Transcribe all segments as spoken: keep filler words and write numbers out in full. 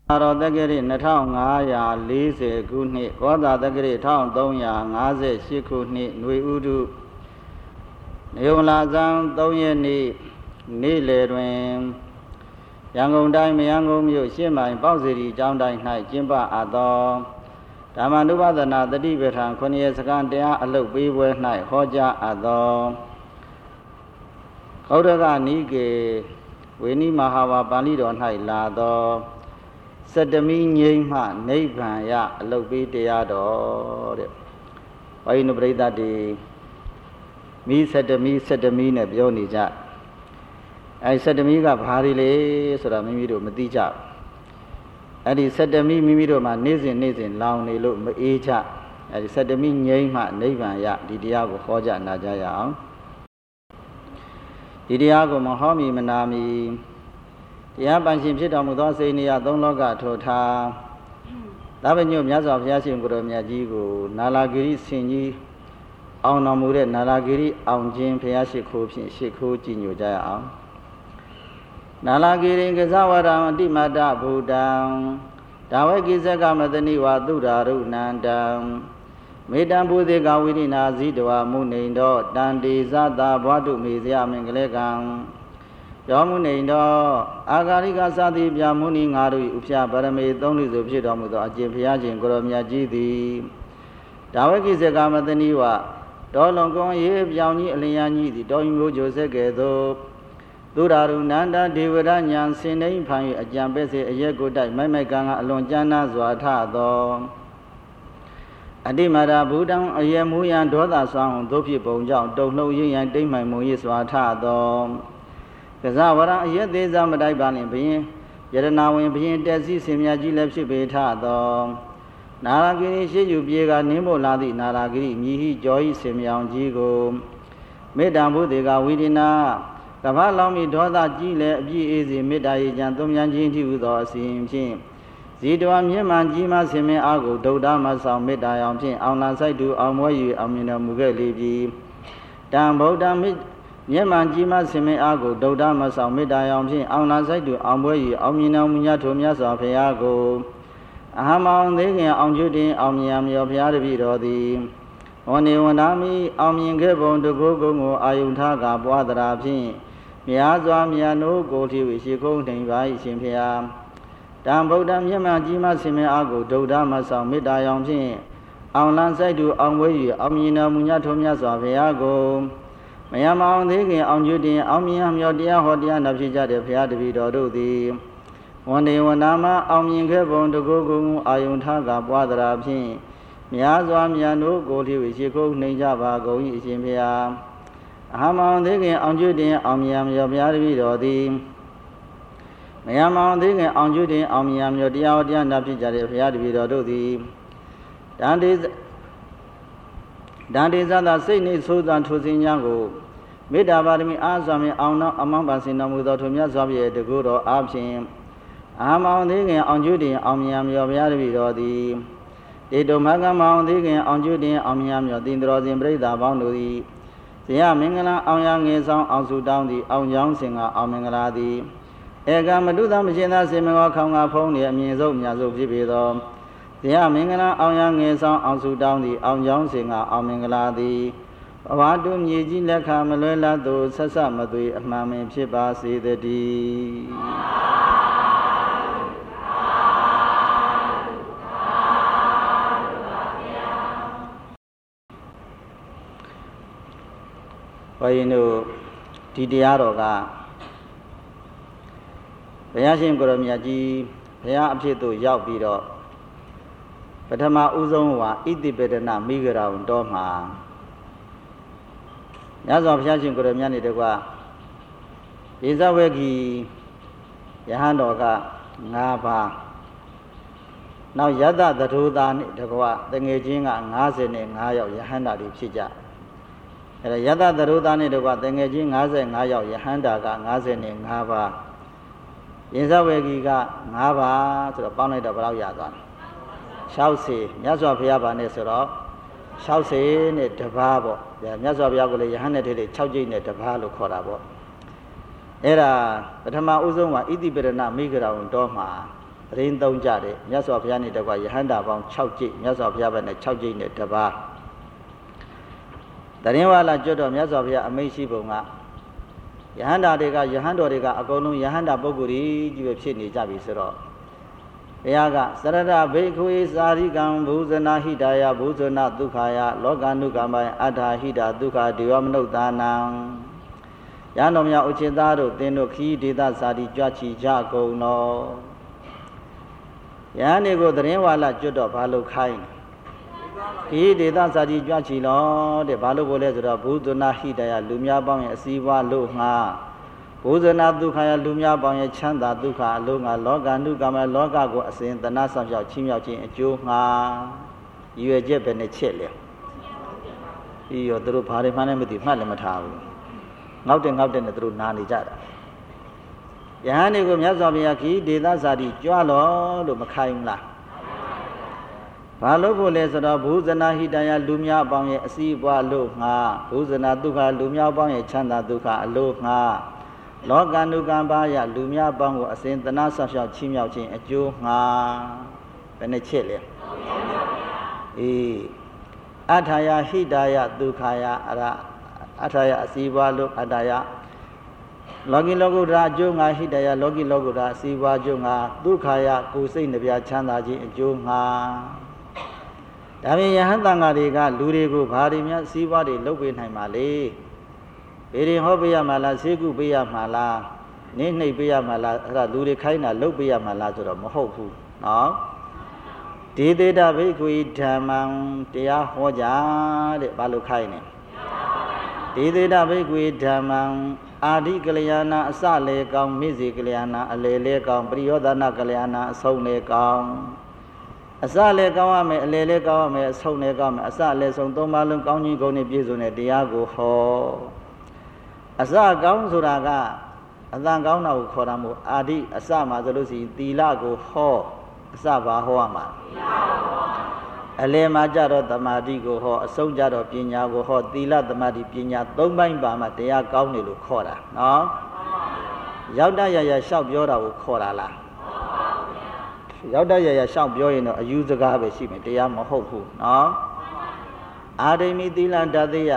တော်တက္ကရာနှစ်ထောင်ငါးရာလေးဆယ်ခုနှစ်ကောသာတက္ကရာတစ်ထောင်သုံးရာငါးဆယ်ရှစ်ခုနှစ်ຫນွေဥတုနေုံလာဇန်သုံးရက်နေ့နေ့လယ်တွင်ရန်ကုန်တိုင်းမရန်ကုန်မြို့ရှစ်မိုင်ပေါ့စီရီကျောင်းတိုင်း၌ကျင်းပအပ်သောဓမ္မနုပါဒနာတတိပဋ္ဌာန်ခုနှစ်ရက်စခန်းတရားအလုပ်ပေးပွဲ၌ဟောကြားအပ်သောခௌဒကနိကေဝေနိမဟာဝါပါဠိတော်၌လာသောစတမိငိမ့်မှနိဗ္ဗာန်ရအလုတ်ပေးတရားတော်တဲ့။ဘာယိနပရိသတ်တွေမိစတမိစတမိနဲ့ပြောနေကြ။အဲစတမိကဘာတွေလဲဆိုတာမိမိတို့မသိကြဘူး။အဲဒီစတမိမိမိတို့မှာနေ့စဉ်နေ့စဉ်လောင်နေလို့မအေးကြ။အဲဒီစတမိငိမ့်မှနိဗ္ဗာန်ရဒီတရားကိုဟောကြားနာကြရအောင်။ဒီတရားကိုမဟောမီမနာမီတရားပန်ရှင်ဖြစ်တော်မူသောစေနေရသုံးလောကထိုထားသာဝညုမြတ်စွာဘုရားရှင်ကိုယ်တော်မြတ်ကြီးကိုနာလာဂိရိဆင်ကြီးအောင်တော်မူတဲ့နာလာဂိရိအောင်ခြင်းဘုရားရှိခိုးဖြင့်ရှိခိုးကြည်ညိုကြရအောင်နာလာဂိရိကဇဝရံအတိမတ္တဘူတံဒါဝကိစ္စကမတနိဝါသုဒာရုဏန္တံမေတ္တံဘုသေကဝိရိနာဇိတဝမုနိန္ဒောတန္တိဇတာဘဝတုမေဇယမင်္ဂလေကံယောမုနိန္ဒောအာဂါရိကသတိပြမုနိငါတို့၏ဥဖြာဗရမေသုံးလူစုဖြစ်တော်မူသောအကျင့်ဘုရားရှင်ကိုရောမြတ်ကြီးသည်ဒါဝကိစ္စကမတနိဝတောလုံကုံရေးပြောင်ကြီးအလျံကြီးသည်တောင်မျိုးကျိုဆက်ကဲ့သို့သုဒ္ဓရုနန္ဒဒေဝရညာစင်နှိမ့်ဖန်၍အကြံပဲ့စေအရက်ကိုတိုက်မိုက်မိုက်ကံကအလွန်ကြမ်းနာစွာထသောအတိမရာဘူတံအယမူယံဒေါသဆွမ်းသို့ဖြစ်ပုံကြောင့်တုံနှုတ်ရင်းရန်တိမ့်မှန်မုံရစွာထသောကဇဝရံအယက်သေးစားမတိုက်ပါလင်ဘုရင်ယရနာဝင်ဘုရင်တက်စီစင်မြတ်ကြီးလည်းဖြစ်ပေထသောနာရာဂိရိရှိယူပြေကနင်းမို့လာသည့်နာရာဂိရိမြည်ဟိကြောဤစင်မြောင်ကြီးကိုမေတ္တံဘုသေကဝိရိနာကမ္ဘာလောင်းမီဒေါသကြီးလည်းအပြည့်အေးစေမေတ္တာရေချံသုံးမြန်းခြင်းထိဟုသောအစဉ်ဖြင့်ဇီတဝမြင့်မှန်ကြီးမှဆင်မင်းအားကိုဒုဒ္ဓမဆောင်မေတ္တာရောင်ဖြင့်အောင်လာဆိုင်သူအောင်မွဲ၍အောင်မြင်တော်မူခဲ့လေပြီတံဗုဒ္ဓမိမြင့်မှန်ကြီးမှဆင်မင်းအားကိုဒုဒ္ဓမဆောင်မေတ္တာရောင်ဖြင့်အောင်လာဆိုင်သူအောင်မွဲ၍အောင်မြင်တော်မူညထိုမြတ်စွာဘုရားကိုအဟမောင်သေးခင်အောင်ကျွတင်အောင်မြင်ရမြော်ဘုရားတပည့်တော်သည်ဝဏ္ဏဝန္ဒာမိအောင်မြင်ခဲ့ပုံတကုကုံကိုအာယုန်ထားကပွားသရာဖြင့်မြားစွာမြတ်နိုးကိုထီဝိရှိခုံးထိန်ပါ၏ရှင်ဘုရားတံဗုဒ္ဓမြတ်မှန်ကြီးမှဆင်မင်းအားကိုဒုဒ္ဓမဆောင်မေတ္တာရောင်ဖြင့်အောင်လန်းဆိုင်သူအောင်ဝဲ၍အောင်မြင်တော်မူညထိုမြတ်စွာဘုရားကိုမယမအောင်သေးခင်အောင်ကျွတင်အောင်မြင်မြော်တရားဟောတရားနာဖြစ်ကြတဲ့ဘုရားတပည့်တော်တို့သည်ဝန္ဒေဝနာမအောင်မြင်ခဲ့ပုံတကုကုံအာယုန်ထားကပွားသရာဖြင့်မြားစွာမြတ်နိုးကိုထီဝိရှိခုံးနှိမ်ကြပါကုန်၏အရှင်ဘုရားအဟမောင်သေးခင်အောင်ကျွတင်အောင်မြင်မြော်ဘုရားတပည့်တော်သည်မယမောင်သေးခင်အောင်ကျွတင်အောင်မြင်မြော်တရားဟောတရားနာဖြစ်ကြတဲ့ဘုရားတပည့်တော်တို့သည်တန်တေတန်တေဇာသာစိတ်နှင့်ဆိုးသာထိုစဉ်ညာကိုမေတ္တာပါရမီအားစွာဖြင့်အောင်နောက်အမောင်းပါစင်တော်မူသောထိုမြတ်စွာဘုရားတကူတော်အားဖြင့်အာမောင်သေးခင်အောင်ကျွတင်အောင်မြင်မြော်ဘုရားတပည့်တော်သည်တေတုမကမောင်သေးခင်အောင်ကျွတင်အောင်မြင်မြော်တင်တော်စဉ်ပြိဿာပေါင်းတို့သည်ဇေယမင်္ဂလာအောင်ရငယ်ဆောင်အောင်စုတောင်းသည်အောင်ကြောင်းစင်ကအောင်မင်္ဂလာသည်ဧကမတုသမရှင်သာစေမကောခေါင်ကဖုံးနေအမြင့်ဆုံးမြတ်ဆုံးဖြစ်ပေသောဇေယမင်္ဂလာအောင်ရငယ်ဆောင်အောင်စုတောင်းသည်အောင်ကြောင်းစင်ကအောင်မင်္ဂလာသည်ဘဝတုမြေကြီးလက်ခမလွဲလာသို့ဆက်ဆက်မသွေအမှန်ပင်ဖြစ်ပါစေတည်းဘုရင်တို့ဒီတရားတော်ကဘုရားရှင်ကိုရောမြတ်ကြီးဘုရားအဖြစ်သို့ရောက်ပြီးတော့ပထမဦးဆုံးဟာဣတိပေဒနာမိဂရာဝန်တော်မှာမြတ်စွာဘုရားရှင်ကိုရောမြတ်နေတကွဧဇဝေဂီယဟန်တော်က၅ပါးနောက်ယတ္တသထုသာနှင့်တကွတငယ်ချင်းက၅၅ယောက်ယဟန္တာတွေဖြစ်ကြအဲဒါယတ္တသရုသာနဲ့တကွတငယ်ချင်း၅၅ယောက်ယဟန္တာက၅၅ပါးယင်ဇဝေဂီက၅ပါးဆိုတော့ပေါင်းလိုက်တော့ဘယ်လောက်ရသွားလဲ၆၀မြတ်စွာဘုရားဗာနဲ့ဆိုတော့၆၀နဲ့တပါးပေါ့မြတ်စွာဘုရားကိုလည်းယဟန်နဲ့ထိလေး၆ကျိတ်နဲ့တပါးလို့ခေါ်တာပေါ့အဲ့ဒါပထမဦးဆုံးကဣတိပရဏမိဂရာဝန်တော်မှာရင်းသုံးကြတယ်မြတ်စွာဘုရားနဲ့တကွာယဟန္တာပေါင်း၆ကျိတ်မြတ်စွာဘုရားဘက်နဲ့၆ကျိတ်နဲ့တပါးတရင်ဝါလာကျွတ်တော်မြတ်စွာဘုရားအမိန့်ရှိပုံကယဟန္တာတွေကယဟန်တော်တွေကအကုန်လုံးယဟန္တာပုဂ္ဂိုလ်ကြီးပဲဖြစ်နေကြပြီဆိုတော့ဘုရားကစရတဘိက္ခွေစာရိကံဘူဇနာဟိတာယဘူဇနာဒုက္ခယလောကနုကမ္မယအတ္ထာဟိတာဒုက္ခဒေဝမနုဿာနံယန္တော်မြတ်ဥจิตသားတို့သင်တို့ခီးဒေသစာတိကြွချီကြကုန်တော်ယဟန်တွေကိုတရင်ဝါလာကျွတ်တော့ဘာလို့ခိုင်းခီးဒေသစာတိကြွချီလို့တဲ့ဘာလို့ဘို့လဲဆိုတော့ဘူဇနာဟိတာယလူများပေါင်းရဲ့အစည်းအဝါလို့ငှာဘူဇနာဒုက္ခယလူများပေါင်းရဲ့ချမ်းသာဒုက္ခအလုံးငါလောကနုကမ္မလောကကိုအစဉ်တဏှဆောင်ရောက်ချင်းမြောက်ခြင်းအကျိုးငှာရည်ရွယ်ချက်ပဲနဲ့ချက်လေပြီးရောသူတို့ဘာတွေမှန်းလည်းမသိမှတ်လည်းမထားဘူးငေါက်တယ်ငေါက်တယ်နဲ့သူတို့နာနေကြတာယဟန်တွေကိုမြတ်စွာဘုရားခီးဒေသစာတိကြွလို့လို့မခိုင်းဘူးလားဘာလို့ဖို့လဲဆိုတော့ဘူဇနာဟိတယလူများပေါင်းရဲ့အစည်းအဝါလို့ငှာဘူဇနာဒုက္ခလူများပေါင်းရဲ့ချမ်းသာဒုက္ခအလို့ငှာလောကနုကံပါယလူများပေါင်းကိုအစဉ်တနာဆောက်ရှောက်ချီးမြှောက်ခြင်းအကျိုးငှာဘယ်နဲ့ချက်လဲအေးအထာယဟိတာယဒုက္ခယအရအထာယအစည်းအဝါလို့အထာယလောကီလောကုတ္တရာအကျိုးငှာဟိတယလောကီလောကုတ္တရာအစည်းအဝါအကျိုးငှာဒုက္ခယကိုယ်စိတ်နှပြချမ်းသာခြင်းအကျိုးငှာဒါပြင်ယဟန်တန်ဃာတွေကလူတွေကိုဘာတွေများစည်းဝါးတွေလုပ်ပေးနိုင်ပါလေဘေရင်ဟောပေးရမှာလားဆေးကုပေးရမှာလားနင်းနှိပ်ပေးရမှာလားအဲ့ဒါလူတွေခိုင်းတာလုပ်ပေးရမှာလားဆိုတော့မဟုတ်ဘူးနော်ဒေသေတဘိက္ခွေဓမ္မံတရားဟောကြတဲ့ဘာလို့ခိုင်းနေဒေသေတဘိက္ခွေဓမ္မံအာဓိကလျာဏအစလေကောင်းမိစေကလျာဏအလေလေကောင်းပရိယောဒနာကလျာဏအဆုံးလေကောင်းအစလည်းကောင်းရမယ်အလယ်လည်းကောင်းရမယ်အဆုံးလည်းကောင်းမယ်အစလည်းဆုံးသုံးပါးလုံးကောင်းခြင်းကုန်နဲ့ပြည့်စုံတဲ့တရားကိုဟောအစကောင်းဆိုတာကအတန်ကောင်းတာကိုခေါ်တာမို့အာဓိအစမှာဆိုလို့ရှိရင်သီလကိုဟောအစပါဟောရမှာအလယ်မှာကြတော့သမာဓိကိုဟောအဆုံးကြတော့ပညာကိုဟောသီလသမာဓိပညာသုံးပိုင်းပါမှတရားကောင်းတယ်လို့ခေါ်တာနော်ရောက်တရရလျှောက်ပြောတာကိုခေါ်တာလားရောက်တရရရှောက်ပြောရင်တော့အယူစကားပဲရှိမယ်တရားမဟုတ်ဘူးနော်အာဒိမိသီလဓာတိယ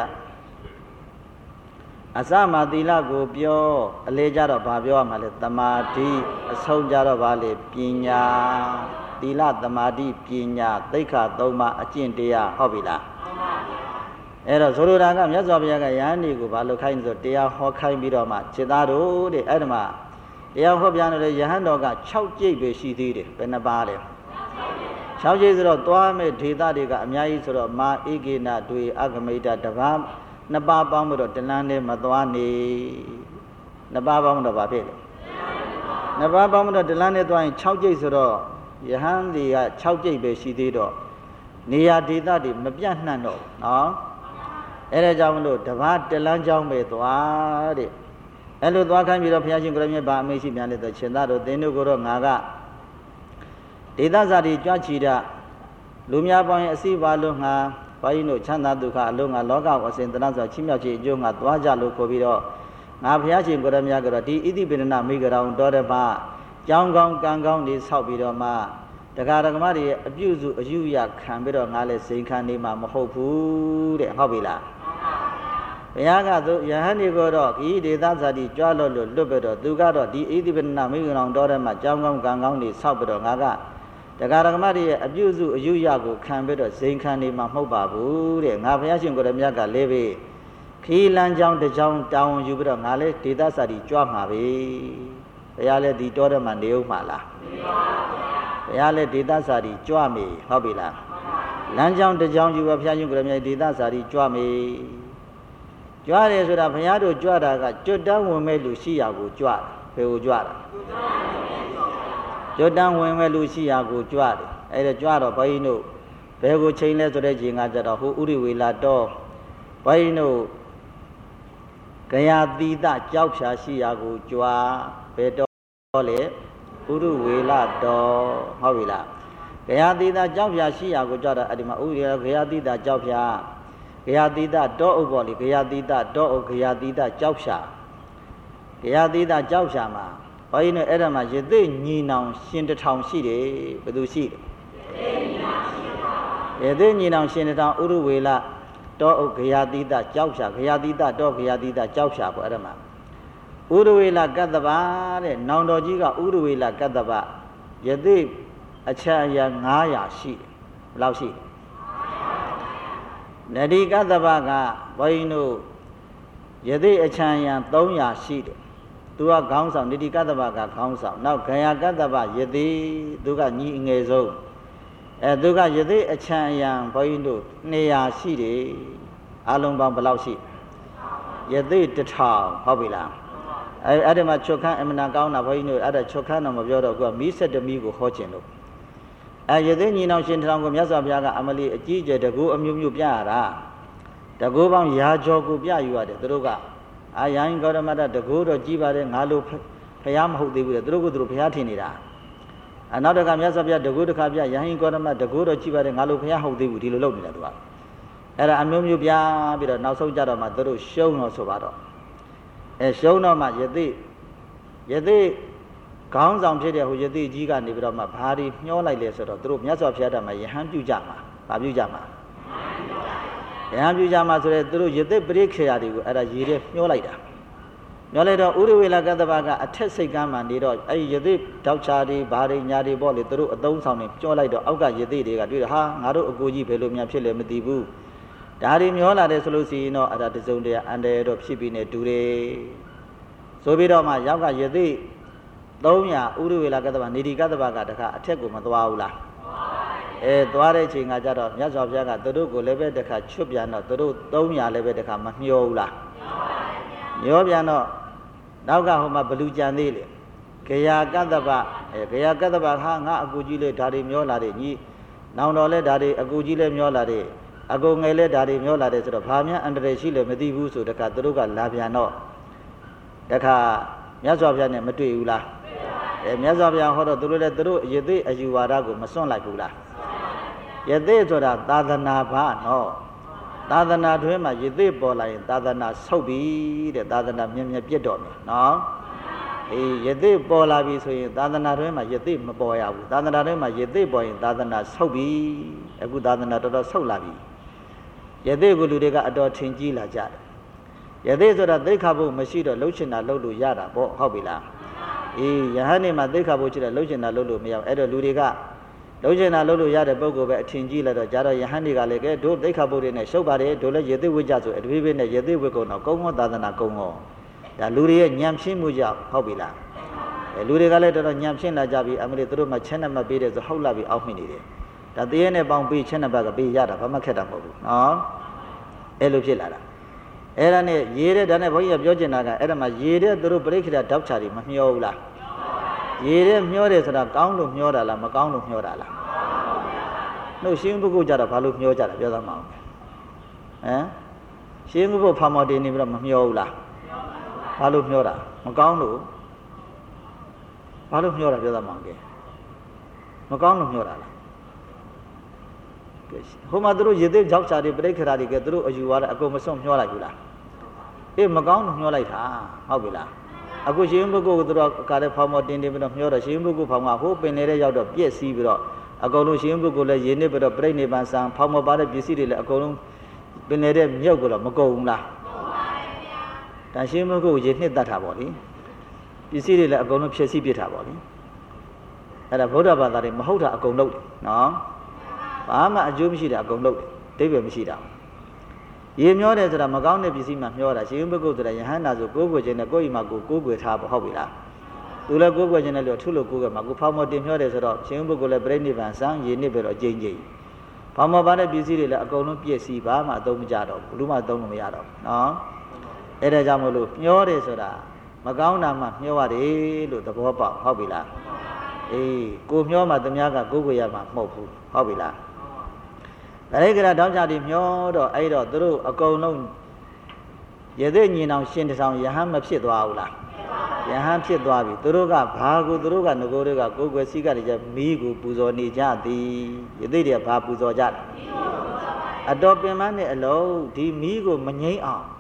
အစမသီလကိုပြောအလေကြတော့ဘာပြောရမှာလဲသမာဓိအဆုံးကြတော့ဘာလဲပညာသီလသမာဓိပညာသိက္ခာသုံးပါးအကျင့်တရားဟုတ်ပြီလားအဲ့တော့ဆိုလိုတာကမြတ်စွာဘုရားကယဟန်တွေကိုဘာလို့ခိုင်းဆိုတရားဟောခိုင်းပြီးတော့မှจิตသားတို့တဲ့အဲ့ဒီမှာတရားဟောပြနေတဲ့ယဟန်တော်က၆ကျိတ်ပဲရှိသေးတယ်ဘယ်နှပါးလဲ၆ကျိတ်ဆိုတော့သွားမဲ့ဒေသတွေကအများကြီးဆိုတော့မာဧကေနတွေအဂမိတတပါးနှစ်ပါးပေါင်းပြီးတော့တလန်းနဲ့မသွားနေနှစ်ပါးပေါင်းတော့ဘာဖြစ်လဲနှစ်ပါးပေါင်းပြီးတော့တလန်းနဲ့သွားရင်၆ကျိတ်ဆိုတော့ယဟန်တွေက၆ကျိတ်ပဲရှိသေးတော့နေရာဒေသတွေမပြတ်နှံ့တော့နော်အဲ့ဒါကြောင့်မလို့တပါးတလန်းကြောင်းပဲသွားတဲ့အဲ့လိုသွားခိုင်းပြီးတော့ဘုရားရှင်ကိုရမြတ်ဗာအမိရှိပြန်တဲ့ရှင်သားတို့သင်တို့ကိုတော့ငါကဒေသစာတိကြွချီတာလူများပေါင်းရဲ့အစီပါလုံးငါဘိုင်းတို့ချမ်းသာဒုက္ခအလုံးငါလောကကိုအစဉ်တဏှဆိုချင်းမြောက်ခြင်းအကျိုးငါသွားကြလို့ခေါ်ပြီးတော့ငါဘုရားရှင်ကိုရမြတ်ကတော့ဒီဣတိပိဏမိဂရောင်တော်တဲ့မှာကြောင်းကောင်းကံကောင်းတွေဆောက်ပြီးတော့မှတရားဓမ္မတွေရဲ့အပြုစုအယူရခံပြီးတော့ငါလည်းစိန်ခံနေမှာမဟုတ်ဘူးတဲ့ဟုတ်ပြီလားဘုရားကသူယဟန်ဒီကိုတော့ဤဒေသဇာတိကြွလို့လို့လွတ်ပြီးတော့သူကတော့ဒီဣတိပဏမိဂရောင်တော်တဲ့မှာကြောင်းကောင်းကံကောင်းတွေဆောက်ပြီးတော့ငါကတရားဓမ္မတွေရဲ့အပြုစုအယူရကိုခံပြီးတော့စိန်ခံနေမှာမဟုတ်ပါဘူးတဲ့ငါဘုရားရှင်ကိုရမြတ်ကလည်းပဲခီးလန်းချောင်းတစ်ချောင်းတောင်းယူပြီးတော့ငါလည်းဒေသဇာတိကြွမှာပဲဘုရားလည်းဒီတော်တဲ့မှာနေဦးမှာလားနေပါဘူးဘုရားလည်းဒေသဇာတိကြွမေဟုတ်ပြီလားလမ်းချောင်းတစ်ချောင်းယူပါဘုရားရှင်ကိုရမြတ်ဒေသဇာတိကြွမေကြွတယ်ဆိုတာဘုရားတို့ကြွတာကကျွတ်တန်းဝင်မဲ့လူရှိရာကိုကြွတယ်ဘယ်ကိုကြွတာကျွတ်တန်းဝင်မဲ့လူရှိရာကိုကြွတယ်အဲ့ဒါကြွတော့ဘုန်းကြီးတို့ဘယ်ကိုချိန်လဲဆိုတဲ့ချိန်ကကြတော့ဟိုဥရိဝေလာတော့ဘုန်းကြီးတို့ဂယာတိတကြောက်ဖြာရှိရာကိုကြွဘယ်တော့လဲဥရိဝေလာတော့ဟုတ်ပြီလားဂယာတိတကြောက်ဖြာရှိရာကိုကြွတာအဲ့ဒီမှာဥရိဂယာတိတကြောက်ဖြာဂယာတိတတောအုပ်ပေါ့လေဂယာတိတတောအုပ်ဂယာတိတကြောက်ဖြာဂယာတိတကြောက်ဖြာမှာဘာကြီးနဲ့အဲ့ဒါမှရသေးညီနောင်ရှင်တထောင်ရှိတယ်ဘယ်သူရှိတယ်ရသေးညီနောင်ရှင်တထောင်ဥရဝေလတောဥဂယာတိတကြောက်ဖြာဂယာတိတတောဂယာတိတကြောက်ဖြာပေါ့အဲ့ဒါမှဥရဝေလကတ္တဗတဲ့နောင်တော်ကြီးကဥရဝေလကတ္တဗယသိအချမ်းအရာငါးရာရှိတယ်ဘယ်လောက်ရှိနဒီကတ္တဗကဘုန်းကြီးတို့ယသိအချမ်းအရာသုံးရာရှိတယ်သူကခေါင်းဆောင်နဒီကတ္တဗကခေါင်းဆောင်နောက်ဂယကတ္တဗယသိသူကညီအငယ်ဆုံးအဲသူကယသိအချမ်းအရာဘုန်းကြီးတို့နှစ်ရာရှိတယ်အလုံးပေါင်းဘယ်လောက်ရှိယသိတစ်ထောင်ဟုတ်ပြီလားအဲအဲ့ဒီမှာချုပ်ခန်းအမနာကောင်းတာဘုန်းကြီးတို့အဲ့ဒါချုပ်ခန်းတော့မပြောတော့ကိုကမီးဆက်တမီးကိုဟောခြင်းလို့အဲယသိညီနောင်ရှင်ထောင်ကိုမြတ်စွာဘုရားကအမလီအကြီးအကျယ်တကူအမျိုးမျိုးပြရတာတကူပေါင်းရာကျော်ကိုပြယူရတယ်သူတို့ကအာယင်ဂေါရမတတကူတော့ကြီးပါတယ်ငါလိုဖျားမဟုတ်သေးဘူးလေသူတို့ကသူတို့ဖျားထင်နေတာအနောက်တကမြတ်စွာဘုရားတကူတစ်ခါပြယဟင်ဂေါရမတကူတော့ကြီးပါတယ်ငါလိုဖျားဟုတ်သေးဘူးဒီလိုလုပ်နေတာသူကအဲ့ဒါအမျိုးမျိုးပြပြီးတော့နောက်ဆုံးကြတော့မှသူတို့ရှုံးတော့ဆိုပါတော့အဲရှုံးတော့မှယသိယသိခေါင်းဆောင်ဖြစ်တဲ့ဟိုယသိကြီးကနေပြီးတော့မှဘာဒီမျောလိုက်လဲဆိုတော့သူတို့မြတ်စွာဘုရားတမယဟန်ပြုကြမှာဘာပြုကြမှာယဟန်ပြုကြမှာဆိုတဲ့သူတို့ယသိပရိခေယတွေကိုအဲ့ဒါရေထဲမျောလိုက်တာမျောလိုက်တော့ဥရဝေလကတ္တဗကအထက်စိတ်ကမ်းမှနေတော့အဲ့ဒီယသိတောက်ချာတွေဘာတွေညာတွေပေါ့လေသူတို့အသုံးဆောင်နေပြောလိုက်တော့အောက်ကယသိတွေကတွေ့တော့ဟာငါတို့အကိုကြီးဘယ်လိုများဖြစ်လဲမသိဘူးဒါတွေမျောလာတယ်ဆိုလို့ရှိရင်တော့အဲ့ဒါတစုံတရာအန္တရာယ်တော့ဖြစ်ပြီးနေတူတယ်ဆိုပြီးတော့မှရောက်ကယသိသုံးရာဥရဝေလကတ္တဗနေဒီကတ္တဗကတခါအထက်ကိုမသွားဘူးလားအဲသွားတဲ့အချိန်ကကြတော့မြတ်စွာဘုရားကသူတို့ကိုလည်းပဲတခါချွတ်ပြန်တော့သူတို့သုံးရာလည်းပဲတခါမမျောဘူးလားမျောပြန်တော့နောက်ကဟိုမှာဘလူကြံသေးလေဂယာကတ္တဗအဲဂယာကတ္တဗဟာငါအကူကြီးလေးဓာတွေမျောလာတယ်ညီနောင်တော်လည်းဓာတွေအကူကြီးလည်းမျောလာတယ်အကူငယ်လည်းဓာတွေမျောလာတယ်ဆိုတော့ဘာမှအန္တရာယ်ရှိလည်းမသိဘူးဆိုတခါသူတို့ကလာပြန်တော့တခါမြတ်စွာဘုရားနဲ့မတွေ့ဘူးလားအဲမြတ်စွာဘုရားဟောတော့သူတို့လည်းသူတို့ယသိအယူဝါဒကိုမစွန့်လိုက်ဘူးလားယသိဆိုတာသာသနာ့ဘာနော်သာသနာတွင်မှာယသိပေါ်လာရင်သာသနာဆုတ်ပြီတဲ့သာသနာမြင်မြင်ပြတ်တော်မယ်နော်အေးယသိပေါ်လာပြီဆိုရင်သာသနာတွင်မှာယသိမပေါ်ရဘူးသာသနာတွင်မှာယသိပေါ်ရင်သာသနာဆုတ်ပြီအခုသာသနာတော်တော်ဆုတ်လာပြီယသိကိုလူတွေကအတော်ထင်ကြီးလာကြတယ်ယသိဆိုတာသိက္ခာပုမရှိတော့လှုပ်ချင်တာလှုပ်လို့ရတာပေါ့ဟုတ်ပြီလားအေးယဟန်နေမှာသိက္ခာပုရှိတယ်လှုပ်ချင်တာလှုပ်လို့မရဘူးအဲ့တော့လူတွေကလှုပ်ချင်တာလှုပ်လို့ရတဲ့ပုဂ္ဂိုလ်ပဲအထင်ကြီးလာတော့ကြတော့ယဟန်တွေကလည်းကဲတို့သိက္ခာပုတွေနဲ့ရှုပ်ပါတယ်တို့လည်းယသိဝိကြဆိုအတပိပိနဲ့ယသိဝိကုံတော့ကုံဟောသာသနာကုံဟောဒါလူတွေရဲ့ဉာဏ်ဖြင်းမှုကြောင့်ဟုတ်ပြီလားအဲလူတွေကလည်းတော်တော်ဉာဏ်ဖြင်းလာကြပြီအမလေးတို့မှချက်နဲ့မှပေးတယ်ဆိုဟုတ်လာပြီအောက်မိနေတယ်ဒါတရေနဲ့ပေါင်းပေးချက်နဲ့ဘက်ကပေးရတာဘာမှခက်တာမဟုတ်ဘူးနော်အဲ့လိုဖြစ်လာတာအဲ့ဒါနဲ့ရေတဲ့ဒါနဲ့ဘုန်းကြီးကပြောချင်တာကအဲ့ဒါမှရေတဲ့သူတို့ပရိက္ခရာတောက်ချာတွေမမျောဘူးလားရေတဲ့မျောတယ်ဆိုတာကောင်းလို့မျောတာလားမကောင်းလို့မျောတာလားနှုတ်ရှင်းပုဂ္ဂိုလ်ကြတော့ဘာလို့မျောကြတာပြောသားမအောင်ဟမ်ရှင်းပုဂ္ဂိုလ်ဖာမော်တင်နေပြီးတော့မမျောဘူးလားဘာလို့မျောတာမကောင်းလို့ဘာလို့မျောတာပြောသားမအောင်ကဲမကောင်းလို့မျောတာလားဟိုမှာသူတို့ရေသေးကြောက်ချာတွေပြိခရာတွေကသူတို့အယူဝါဒအကုန်မစွန့်မျောလိုက်ဘူးလားအေးမကောင်းလို့မျောလိုက်တာဟုတ်ပြီလားအခုရှင်ဘုကုတ်ကသူတို့ကားတဲ့ဖောင်မတင်တင်ပြီးတော့မျောတော့ရှင်ဘုကုတ်ဖောင်ကဟိုပင်နေတဲ့ရောက်တော့ပြည့်စည်ပြီးတော့အကုန်လုံးရှင်ဘုကုတ်လည်းရေနစ်ပြီးတော့ပြိနေပန်းဆံဖောင်မပါတဲ့ပစ္စည်းတွေလည်းအကုန်လုံးပင်နေတဲ့မြုပ်ကတော့မကုန်ဘူးလားဒါရှင်ဘုကုတ်ရေနှစ်တတ်တာပေါ့လေပစ္စည်းတွေလည်းအကုန်လုံးဖြည့်ဆည်းပြစ်တာပေါ့လေအဲ့ဒါဗုဒ္ဓဘာသာတွေမဟုတ်တာအကုန်လုံးနော်ဘာမှအကျိုးမရှိတာအကုန်လုံးတယ်အဓိပ္ပာယ်မရှိတာရေမျောတယ်ဆိုတာမကောင်းတဲ့ပစ္စည်းမှမျောတာရှင်ဘုကုတ်ဆိုတာယဟန္တာဆိုကိုးကွယ်ခြင်းနဲ့ကိုယ့်အိမ်မှာကိုကိုးကွယ်ထားပေါ့ဟုတ်ပြီလားသူလည်းကိုးကွယ်ခြင်းနဲ့လို့ထုလို့ကိုးကွယ်မှာကိုဖောင်မော်တင်မျောတယ်ဆိုတော့ရှင်ဘုကုတ်လည်းပြိဋိဘံဆံရေနစ်ပြီးတော့အကျဉ်းချင်းဖောင်မော်ပါတဲ့ပစ္စည်းတွေလည်းအကုန်လုံးပြည့်စည်ဘာမှအသုံးမကျတော့ဘူးဘူးမှအသုံးလို့မရတော့ဘူးနော်အဲ့ဒါကြောင့်မို့လို့မျောတယ်ဆိုတာမကောင်းတာမှမျောရတယ်လို့သဘောပေါက်ဟုတ်ပြီလားအေးကိုမျောမှသူများကကိုးကွယ်ရမှာမဟုတ်ဘူးဟုတ်ပြီလားပရိက္ခရာတောင်းချတွေမျောတော့အဲ့တော့သူတို့အကုန်လုံးရသေးညီနောင်ရှင်တဆောင်ယဟန်မဖြစ်သွားဘူးလားယဟန်ဖြစ်သွားပြီသူတို့ကဘာကိုသူတို့ကငကိုတွေကကိုယ်ွယ်စည်းကတွေကြမီးကိုပူဇော်နေကြသည်ရသေးတွေကဘာပူဇော်ကြလဲအတော်ပင်မနဲ့အလုံးဒီမီးကိုမငိမ့်အောင်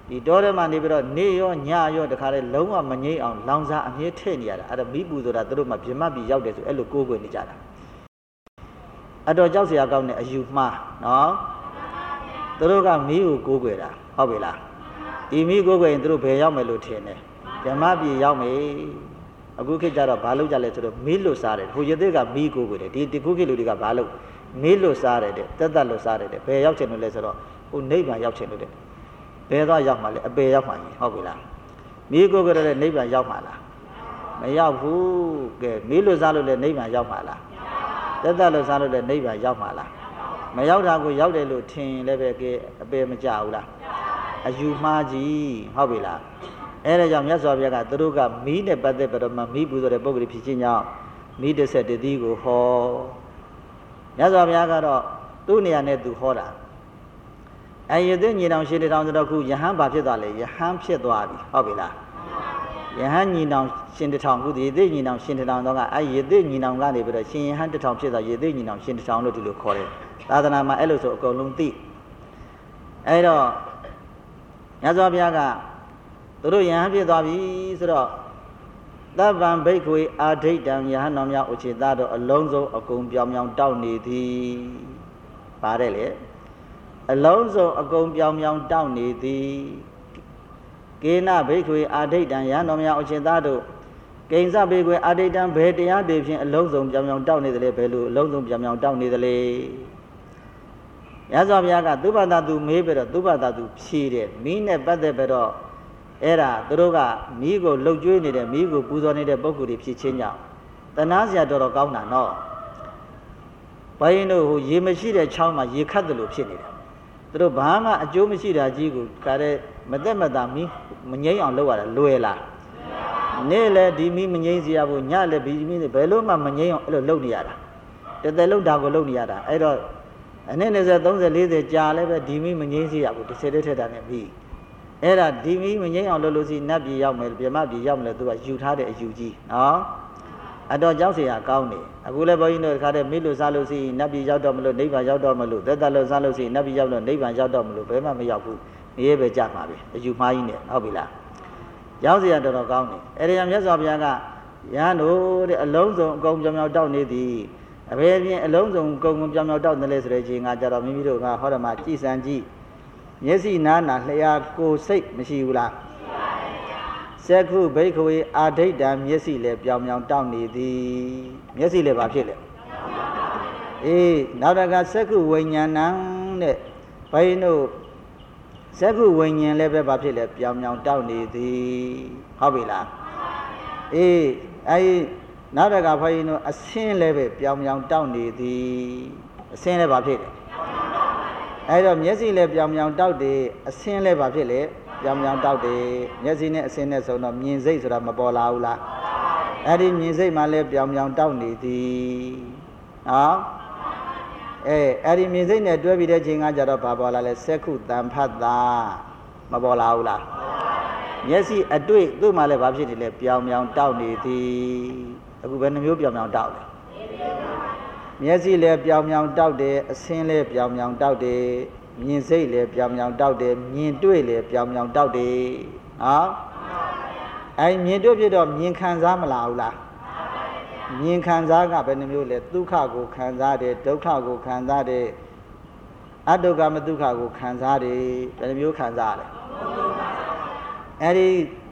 ဒီတောထဲမှာနေပြီးတော့နေရောညရောတခါလေလုံးဝမငြိမ့်အောင်လောင်စာအမြဲထည့်နေရတာအဲ့ဒါမိပူဆိုတာသူတို့မှပြမပြီးရောက်တယ်ဆိုအဲ့လိုကိုးကွယ်နေကြတာအတော်ကြောက်စရာကောင်းတဲ့အယူမှားနော်သူတို့ကမိကိုကိုးကွယ်တာဟုတ်ပြီလားဒီမိကိုးကွယ်ရင်သူတို့ဘယ်ရောက်မယ်လို့ထင်တယ်ပြမပြီးရောက်မယ်အခုခေတ်ကျတော့ဘာလုပ်ကြလဲဆိုတော့မိလွတ်စားတယ်ဟိုရသေးကမိကိုးကွယ်တယ်ဒီတခုခေတ်လူတွေကဘာလုပ်မိလွတ်စားတယ်တဲ့တက်တက်လွတ်စားတယ်တဲ့ဘယ်ရောက်ချင်လို့လဲဆိုတော့ဟိုနိဗ္ဗာန်ရောက်ချင်လို့တဲ့ဘယ်သွားရောက်မှလဲအပေရောက်မှကြီးဟုတ်ပြီလားမိကိုယ်ကလည်းနိဗ္ဗာန်ရောက်မှလားမရောက်ဘူးကဲမိလို့စားလို့လည်းနိဗ္ဗာန်ရောက်မှလားသက်သက်လို့စားလို့လည်းနိဗ္ဗာန်ရောက်မှလားမရောက်တာကိုရောက်တယ်လို့ထင်လည်းပဲကဲအပေမကြဘူးလားအယူမှားကြီးဟုတ်ပြီလားအဲဒါကြောင့်မြတ်စွာဘုရားကသူတို့ကမိနဲ့ပတ်သက်ပြီးတော့မှမိပူဆိုတဲ့ပုဂ္ဂိုလ်ဖြစ်ခြင်းကြောင့်မိတစ်ဆက်တည်းကိုဟောမြတ်စွာဘုရားကတော့သူ့နေရာနဲ့သူဟောတာအဲရသေးညီနောင်ရှင်တောင်ဆိုတော့ခုယဟန်ဘာဖြစ်သွားလဲယဟန်ဖြစ်သွားပြီဟုတ်ပြီလားယဟန်ညီနောင်ရှင်တောင်ခုရသေးညီနောင်ရှင်တောင်တော့ကအဲရသေးညီနောင်ကနေပြီးတော့ရှင်ယဟန်တောင်ဖြစ်သွားရသေးညီနောင်ရှင်တောင်လို့ဒီလိုခေါ်တယ်သာသနာမှာအဲ့လိုဆိုအကုန်လုံးသိအဲ့တော့မြတ်စွာဘုရားကသူတို့ယဟန်ဖြစ်သွားပြီဆိုတော့သဗ္ဗံဘိက္ခွေအာဒိဋ္ဌံယဟန်တော်များဥချေသားတို့အလုံးစုံအကုန်ပြောင်ပြောင်တောက်နေသည်ပါတယ်လေအလုံးစုံအကုန်ပြောင်ပြောင်တောက်နေသည်ကေနဘိက္ခွေအာဒိဋ္ဌံယဟန်တော်များဥချေသားတို့ကိဉ္စဘိက္ခွေအာဒိဋ္ဌံဘယ်တရားတွေဖြင့်အလုံးစုံပြောင်ပြောင်တောက်နေသလဲဘယ်လိုအလုံးစုံပြောင်ပြောင်တောက်နေသလဲမြတ်စွာဘုရားကသုဘတာသူမေးပြီးတော့သုဘတာသူဖြေတယ်မိနဲ့ပတ်သက်ပြီးတော့အဲ့ဒါသူတို့ကမိကိုလှုပ်ကြွေးနေတဲ့မိကိုပူဇော်နေတဲ့ပုဂ္ဂိုလ်တွေဖြစ်ချင်းကြောင့်တနာစရာတော်တော်ကောင်းတာနော်ဘိုင်းတို့ဟိုရေမရှိတဲ့ချောင်းမှာရေခတ်တယ်လို့ဖြစ်နေတယ်သူတို့ဘာမှအကျိုးမရှိတာကြီးကိုကားတဲ့မသက်မသာမိမငြိမ့်အောင်လုပ်ရတာလွယ်လားနေ့လည်းဒီမိမငြိမ့်စရာဘူးညလည်းဒီမိဘယ်လို့မှမငြိမ့်အောင်အဲ့လိုလုပ်နေရတာတသက်လုံးဒါကိုလုပ်နေရတာအဲ့တော့အနည်းနှစ်ဆယ်သုံးဆယ်လေးဆယ်ကြာလည်းပဲဒီမိမငြိမ့်စရာဘူးတစ်ဆယ်တည်းထက်တာနဲ့ပြီးအဲ့ဒါဒီမိမငြိမ့်အောင်လုပ်လို့စီနတ်ပြည်ရောက်မယ်ပြမပြည်ရောက်မယ်သူကယူထားတဲ့အယူကြီးနော်အတော်ကြောက်เสียကောင်းတယ်အခုလည်းဘုန်းကြီးတို့ခါတဲ့မိလို့စားလို့စီနတ်ပြည်ရောက်တော့မလို့နိဗ္ဗာန်ရောက်တော့မလို့သက်သက်လို့စားလို့စီနတ်ပြည်ရောက်တော့နိဗ္ဗာန်ရောက်တော့မလို့ဘယ်မှမရောက်ဘူးနေရပဲကြမှာပဲအယူမှားကြီးနဲ့ဟုတ်ပြီလားကြောက်เสียတော်တော်ကောင်းတယ်အဲ့ဒီမြတ်စွာဘုရားကရဟန်းတို့တဲ့အလုံးစုံအကုန်ပြောင်ပြောင်တောက်နေသည်အဘယ်ပြင်အလုံးစုံအကုန်ပြောင်ပြောင်တောက်နေလဲဆိုတဲ့ချိန်ကကြတော့မိမိတို့ကဟောဓမ္မကြည်စံကြည့်မျက်စိနာနာလျှာကိုစိတ်မရှိဘူးလားစက္ခုဘိက္ခဝေအာဒိဋ္ဌံမျက်စိလည်းပြောင်ပြောင်တောက်နေသည်မျက်စိလည်းဘာဖြစ်လဲအေးနောက်တကစက္ခုဝိညာဏံတဲ့ဘိန်းတို့စက္ခုဝိညာဉ်လည်းပဲဘာဖြစ်လဲပြောင်ပြောင်တောက်နေသည်ဟုတ်ပြီလားအေးအဲဒီနောက်တကဘိန်းတို့အဆင်းလည်းပဲပြောင်ပြောင်တောက်နေသည်အဆင်းလည်းဘာဖြစ်လဲအဲ့တော့မျက်စိလည်းပြောင်ပြောင်တောက်တယ်အဆင်းလည်းဘာဖြစ်လဲပြောင်ပြောင်တောက်တယ်မျက်စိနဲ့အဆင်းနဲ့ဆိုတော့မြင်စိတ်ဆိုတာမပေါ်လာဘူးလားအဲ့ဒီမြင်စိတ်မှလည်းပြောင်ပြောင်တောက်နေသည်နော်အဲအဲ့ဒီမြင်စိတ်နဲ့တွဲပြီးတဲ့ချိန်ကကြတော့ဘာပေါ်လာလဲစက္ခုတံဖတ်တာမပေါ်လာဘူးလားမျက်စိအတွေ့သူ့မှလည်းဘာဖြစ်တယ်လဲပြောင်ပြောင်တောက်နေသည်အခုဘယ်နှမျိုးပြောင်ပြောင်တောက်လဲမျက်စိလည်းပြောင်ပြောင်တောက်တယ်အဆင်းလည်းပြောင်ပြောင်တောက်တယ်မြင်စိတ်လည်းပြောင်ပြောင်တောက်တယ်မြင်တွေ့လည်းပြောင်ပြောင်တောက်တယ်နော်အဲမြင်တွေ့ဖြစ်တော့မြင်ခံစားမလာဘူးလားမြင်ခံစားကဘယ်နှမျိုးလဲဒုက္ခကိုခံစားတယ်ဒုက္ခကိုခံစားတယ်အတုက္ခမဒုက္ခကိုခံစားတယ်ဘယ်နှမျိုးခံစားရလဲအဲဒီ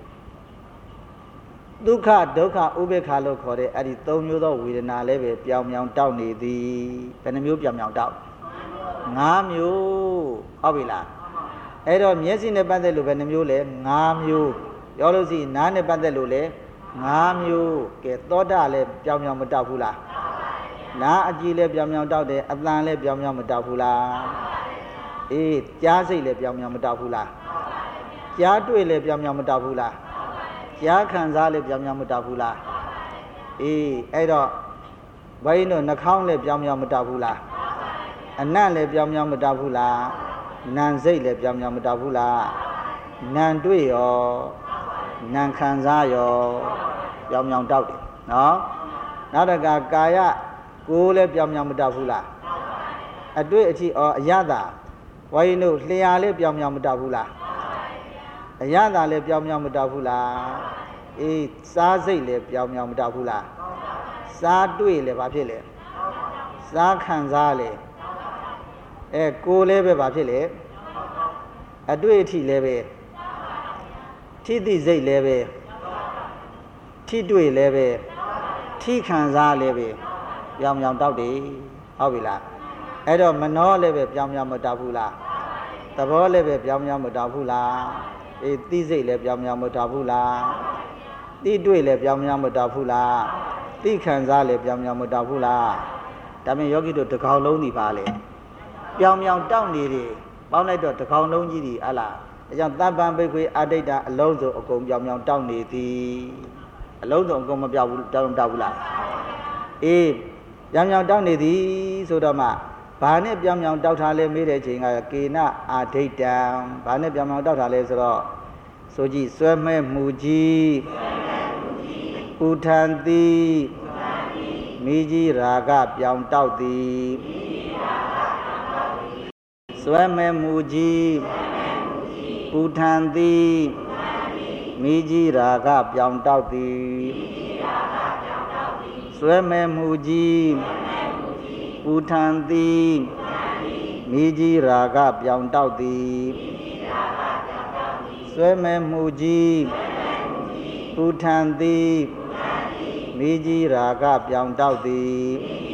ဒုက္ခဒုက္ခဥပေက္ခလို့ခေါ်တဲ့အဲ့ဒီသုံးမျိုးသောဝေဒနာလည်းပဲပြောင်ပြောင်တောက်နေသည်ဘယ်နှမျိုးပြောင်ပြောင်တောက်ငါးမျိုးဟုတ်ပြီလားအဲ့တော့မျက်စိနဲ့ပတ်သက်လို့ဘယ်နှမျိုးလဲငါးမျိုးပြောလို့ရှိရင်နားနဲ့ပတ်သက်လို့လဲငါးမျိုးကဲသောတာလည်းပြောင်ပြောင်မတောက်ဘူးလားနားအကြည့်လည်းပြောင်ပြောင်တောက်တယ်အသံလည်းပြောင်ပြောင်မတောက်ဘူးလားအေးကြားစိတ်လည်းပြောင်ပြောင်မတောက်ဘူးလားကြားတွေ့လည်းပြောင်ပြောင်မတောက်ဘူးလားကြားခံစားလည်းပြောင်ပြောင်မတောက်ဘူးလားအေးအဲ့တော့ဘိန်းတို့နှာခေါင်းလည်းပြောင်ပြောင်မတောက်ဘူးလားအနံ့လည်းပြောင်ပြောင်မတောက်ဘူးလားနံစိတ်လည်းပြောင်ပြောင်မတောက်ဘူးလားနံတွေ့ရောနံခံစားရောပြောင်ပြောင်တောက်တယ်နော်နောက်တကကာယကိုယ်လည်းပြောင်ပြောင်မတောက်ဘူးလားအတွေ့အထိဩအရသာဘိန်းတို့လျှာလည်းပြောင်ပြောင်မတောက်ဘူးလားအရသာလည်းပြောင်းပြောင်းမတောက်ဘူးလားအေးစားစိတ်လည်းပြောင်းပြောင်းမတောက်ဘူးလားစားတွေ့လည်းဘာဖြစ်လဲစားခံစားလေအဲကိုယ်လည်းပဲဘာဖြစ်လဲအတွေ့အထိလည်းပဲထိသိစိတ်လည်းပဲထိတွေ့လည်းပဲထိခံစားလည်းပဲပြောင်းပြောင်းတောက်တယ်ဟုတ်ပြီလားအဲ့တော့မနှောလည်းပဲပြောင်းပြောင်းမတောက်ဘူးလားသဘောလည်းပဲပြောင်းပြောင်းမတောက်ဘူးလားအေးသိစိတ်လည်းပြောင်းပြောင်းမတောက်ဘူးလားသိတွေ့လည်းပြောင်းပြောင်းမတောက်ဘူးလားသိခံစားလည်းပြောင်းပြောင်းမတောက်ဘူးလားဒါပေမဲ့ယောဂီတို့တစ်ကောင်လုံးနေပါလေပြောင်းပြောင်းတောက်နေတယ်ပေါင်းလိုက်တော့တစ်ကောင်လုံးကြီးဒီအလားအဲကြောင့်တပ္ပံဘိက္ခွေအဋ္ဌိတအလုံးစုံအကုန်ပြောင်းပြောင်းတောက်နေသည်အလုံးစုံအကုန်မပြောက်ဘူးတောက်တောက်ဘူးလားအေးပြောင်းပြောင်းတောက်နေသည်ဆိုတော့မှဘာနဲ့ပြောင်းပြောင်းတောက်ထားလဲမေးတဲ့အချိန်ကကေနအာဒိဋ္ဌံဘာနဲ့ပြောင်းပြောင်းတောက်ထားလဲဆိုတော့ဆိုကြည့်ဆွဲမဲ့မှုကြီးဥထံတိမိကြီးရာဂပြောင်းတောက်သည်ဆွဲမဲ့မှုကြီးဥထံတိမိကြီးရာဂပြောင်းတောက်သည်ဆွဲမဲ့မှုကြီးဥထံတိမိကြီးရာဂပြောင်းတောက်သည်ဆွဲမဲ့မှုကြီးဥထံတိမိကြီးရာဂပြောင်းတောက်သည်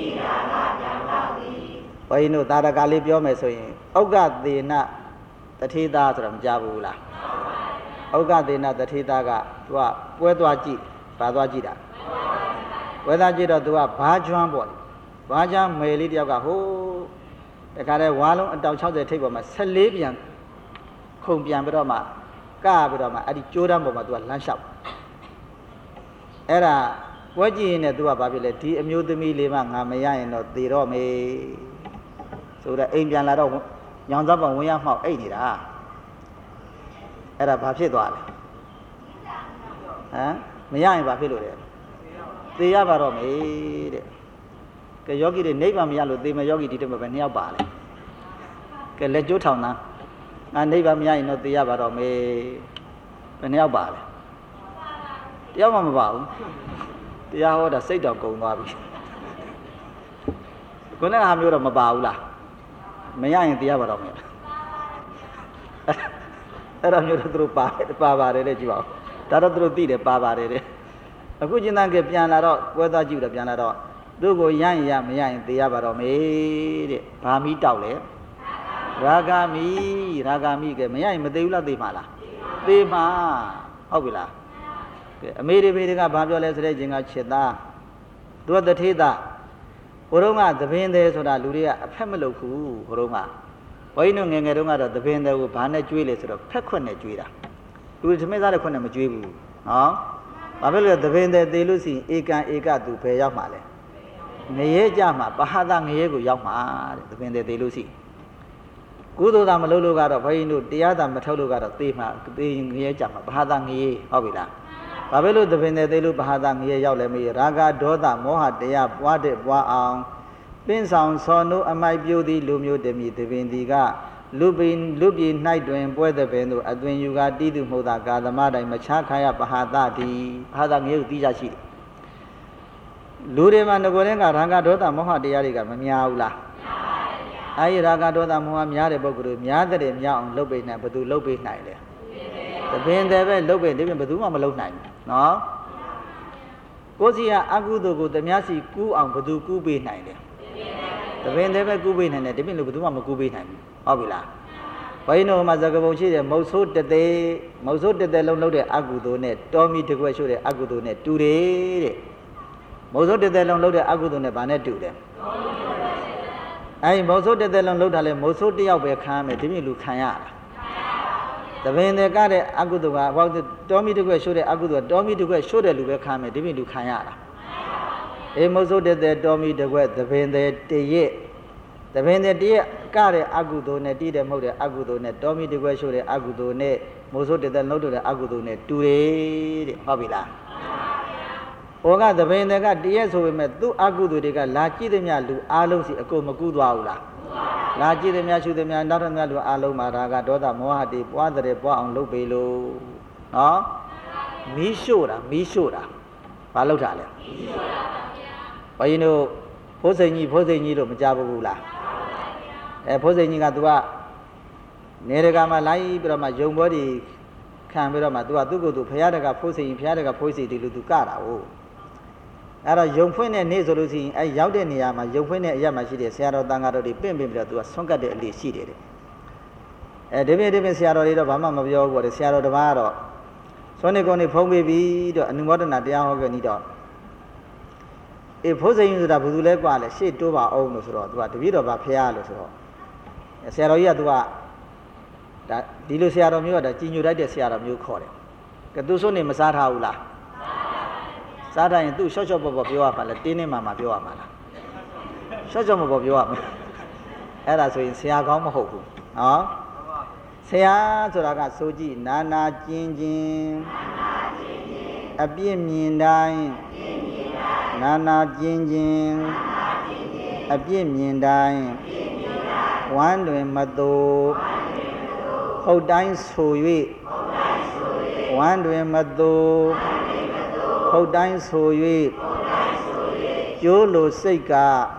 ဘယ်လိုသာရကလေးပြောမယ်ဆိုရင်ဥက္ကသေနတထေသာဆိုတာမကြဘူးလားဥက္ကသေနတထေသာကသူကပွဲသွားကြည့်ဘာသွားကြည့်တာပွဲသွားကြည့်တော့သူကဘားကျွမ်းပေါ့ဘားကျွမ်းမယ်လေးတယောက်ကဟိုးတခါတည်းဝါလုံးအတောင်၆၀ထိပ်ပေါ်မှာ၁၄ပြန်ခုန်ပြန်ပြီးတော့မှကပြီးတော့မှအဲ့ဒီကျိုးတန်းပေါ်မှာသူကလမ်းလျှောက်အဲ့ဒါပွဲကြည့်ရင်လည်းသူကဘာဖြစ်လဲဒီအမျိုးသမီးလေးမှငါမရရင်တော့သေတော့မေဆိုတော့အိမ်ပြန်လာတော့ညောင်သားပံဝင်ရမှောက်အိတ်နေတာအဲ့ဒါဘာဖြစ်သွားလဲဟမ်မရရင်ဘာဖြစ်လို့လဲသေရပါတော့မေတဲ့ကဲယောဂီတွေနိဗ္ဗာန်မရလို့သေမယ်ယောဂီဒီတည်းမှာပဲနှစ်ယောက်ပါလေကဲလက်ကျိုးထောင်သားငါနိဗ္ဗာန်မရရင်တော့သေရပါတော့မေဘယ်နှစ်ယောက်ပါလဲတယောက်မှမပါဘူးတရားဟောတာစိတ်တော်ကုန်သွားပြီခုနကဟာမျိုးတော့မပါဘူးလားမရရင်တရားပါတော့မယ်အဲ့ဒါမျိုးတော့သူတို့ပါပါပါတယ်တဲ့ကြည့်ပါဦးဒါတော့သူတို့သိတယ်ပါပါတယ်တဲ့အခုကျင်တန်းကပြန်လာတော့ပွဲသားကြည့်တော့ပြန်လာတော့သူ့ကိုရရင်ရမရရင်တရားပါတော့မေတဲ့ဘာမီတောက်လဲရာဂမီရာဂမီကမရရင်မသေးဘူးလားသိမှာလားသိမှာဟုတ်ပြီလားကဲအမေရိဖေတွေကဘာပြောလဲဆိုတဲ့ချင်းကချစ်သားသူကတထေသားဘုရုံးကသပင်သေးဆိုတာလူတွေကအဖက်မလုပ်ဘူးဘုရုံးကဘိုင်းတို့ငယ်ငယ်တုန်းကတော့သပင်သေးကိုဘာနဲ့ကျွေးလဲဆိုတော့ဖက်ခွက်နဲ့ကျွေးတာလူတွေသမင်းသားတဲ့ခွက်နဲ့မကျွေးဘူးနော်ဘာဖြစ်လို့သပင်သေးသေးလို့ရှိရင်ဧကံဧကသူဘယ်ရောက်မှာလဲငရဲကြမှာပဟာသငရဲကိုရောက်မှာတဲ့သပင်သေးသေးလို့ရှိကုသိုလ်သာမလုပ်လို့ကတော့ဘိုင်းတို့တရားသာမထုတ်လို့ကတော့သေမှာသေငရဲကြမှာပဟာသငရဲဟုတ်ပြီလားဘာဖြစ်လို့သပင်သေးသေးလို့ပဟာသငရဲရောက်လဲမေးရာဂဒေါသမောဟတရားပွားတဲ့ပွားအောင်ပင်းဆောင်ဆောနိုးအမိုက်ပြိုးသည်လူမျိုးတမီသပင်ဒီကလူပင်လူပြည်၌တွင်ပွဲသပင်တို့အသွင်ယူကတီးသူမှုသာကာသမတိုင်မချခါရပဟာသတိပဟာသငရဲကိုတီးကြရှိတယ်လူတွေမှာငကိုယ်တည်းကရာဂဒေါသမောဟတရားတွေကမများဘူးလားအဲဒီရာဂဒေါသမောဟများတဲ့ပုဂ္ဂိုလ်တွေများတဲ့များအောင်လုပ်ပေးနိုင်ဘယ်သူလုပ်ပေးနိုင်လဲသပင်တယ်ပဲလုပ်ပေးတယ်ဘယ်သူမှမလုပ်နိုင်ဘူးနော်ကိုယ်စီကအကုသိုလ်ကိုတမစီကူးအောင်ဘယ်သူကူးပေးနိုင်လဲသပင်တယ်ပဲကူးပေးနိုင်တယ်ဒီပြင်လို့ဘယ်သူမှမကူးပေးနိုင်ဘူးဟုတ်ပြီလားဘိုင်းတော်မှာသကပုံရှိတယ်မုတ်ဆိုးတသေးမုတ်ဆိုးတသေးလုံးလုပ်တဲ့အကုသိုလ်နဲ့တောမီတကွက်ရှို့တဲ့အကုသိုလ်နဲ့တူတယ်တဲ့မုတ်ဆိုးတသေးလုံးလုပ်တဲ့အကုသိုလ်နဲ့ဗာနဲ့တူတယ်အဲဒီမုတ်ဆိုးတသေးလုံးလုပ်တာလဲမုတ်ဆိုးတယောက်ပဲခံရမယ်ဒီပြင်လူခံရတာသပင်တယ်ကတဲ့အကုသိုလ်ကဟောတောမီတကွက်ရှို့တဲ့အကုသိုလ်ကတောမီတကွက်ရှို့တဲ့လူပဲခံရမယ်ဒီပြင်လူခံရတာအေးမုတ်ဆိုးတသေးတောမီတကွက်သပင်တယ်တရက်သပင်တဲ့တည်းကတဲ့အကုသိုလ်နဲ့တည်တယ်မဟုတ်တဲ့အကုသိုလ်နဲ့တောမီတကွဲရှို့တဲ့အကုသိုလ်နဲ့မိုးစိုးတည်တဲ့နှုတ်တဲ့အကုသိုလ်နဲ့တူတယ်တဲ့ဟုတ်ပြီလားဟောကသပင်တဲ့ကတည်းဆိုပေမဲ့သူ့အကုသိုလ်တွေကလာကြည့်သည်မြလူအားလုံးစီအကုန်မကူးသွားဘူးလားလာကြည့်တယ်များရှုတယ်များနောက်ထပ်များလူအလုံးမှာဒါကဒေါသမောဟတွေပွားတယ်ပွားအောင်လုပ်ပေလို့နော်မီးရှို့တာမီးရှို့တာဘာလုပ်တာလဲမီးရှို့တာပါဗျာဘုန်းကြီးတို့ဖိုးစိန်ကြီးဖိုးစိန်ကြီးလို့မကြဘူးလားအဲဖိုးစိန်ကြီးက तू ကနေရကမှာလိုက်ပြီးတော့မှယုံဘောတွေခံပြီးတော့မှ तू ကသူ့ကိုယ်သူဖရာတကဖိုးစိန်ဖရာတကဖိုးစိန်ဒီလို तू ကတာဟုတ်အဲ့တော့ယုံဖွင့်တဲ့နေ့ဆိုလို့ရှိရင်အဲရောက်တဲ့နေရာမှာယုံဖွင့်တဲ့အရာမှာရှိတဲ့ဆရာတော်တန်ဃာတော်တွေပင့်ပင့်ပြီးတော့ तू ကဆွန့်ကတ်တဲ့အလေးရှိတယ်တဲ့အဲဒီပြင်ဒီပြင်ဆရာတော်တွေတော့ဘာမှမပြောဘူးပေါ့လေဆရာတော်တစ်ပါးကတော့ဆွမ်းနေကုန်နေဖုံးပေးပြီးတော့အနုမောဒနာတရားဟောခဲ့နေတော့အေးဖိုးစိန်ကြီးဆိုတာဘယ်သူလဲกว่าလဲရှေ့တိုးပါအောင်လို့ဆိုတော့ तू ကတပည့်တော်ဘာဖရာလို့ဆိုတော့ဆရာတော်ကြီးက तू ကဒါဒီလိုဆရာတော်မျိုးကဒါကြီးညိုတိုက်တဲ့ဆရာတော်မျိုးခေါ်တယ်ကဲ तू ဆွနေမစားထားဘူးလားစားထားရင် तू ရှော့ရှော့ပေါ့ပေါ့ပြောရမှာလဲတင်းနေမှမှပြောရမှာလားရှော့ရှော့ပေါ့ပေါ့ပြောရမှာအဲ့ဒါဆိုရင်ဆရာကောင်းမဟုတ်ဘူးနော်ဆရာဆိုတာကဆိုကြည့်နာနာကျင်ချင်းအပြည့်မြင်တိုင်းနာနာကျင်ချင်းအပြည့်မြင်တိုင်းဝမ်းတွင်မသို့ဟုတ်တိုင်းဆို၍ဝမ်းတွင်မသို့ဟုတ်တိုင်းဆို၍ကျိုးလိုစိတ်က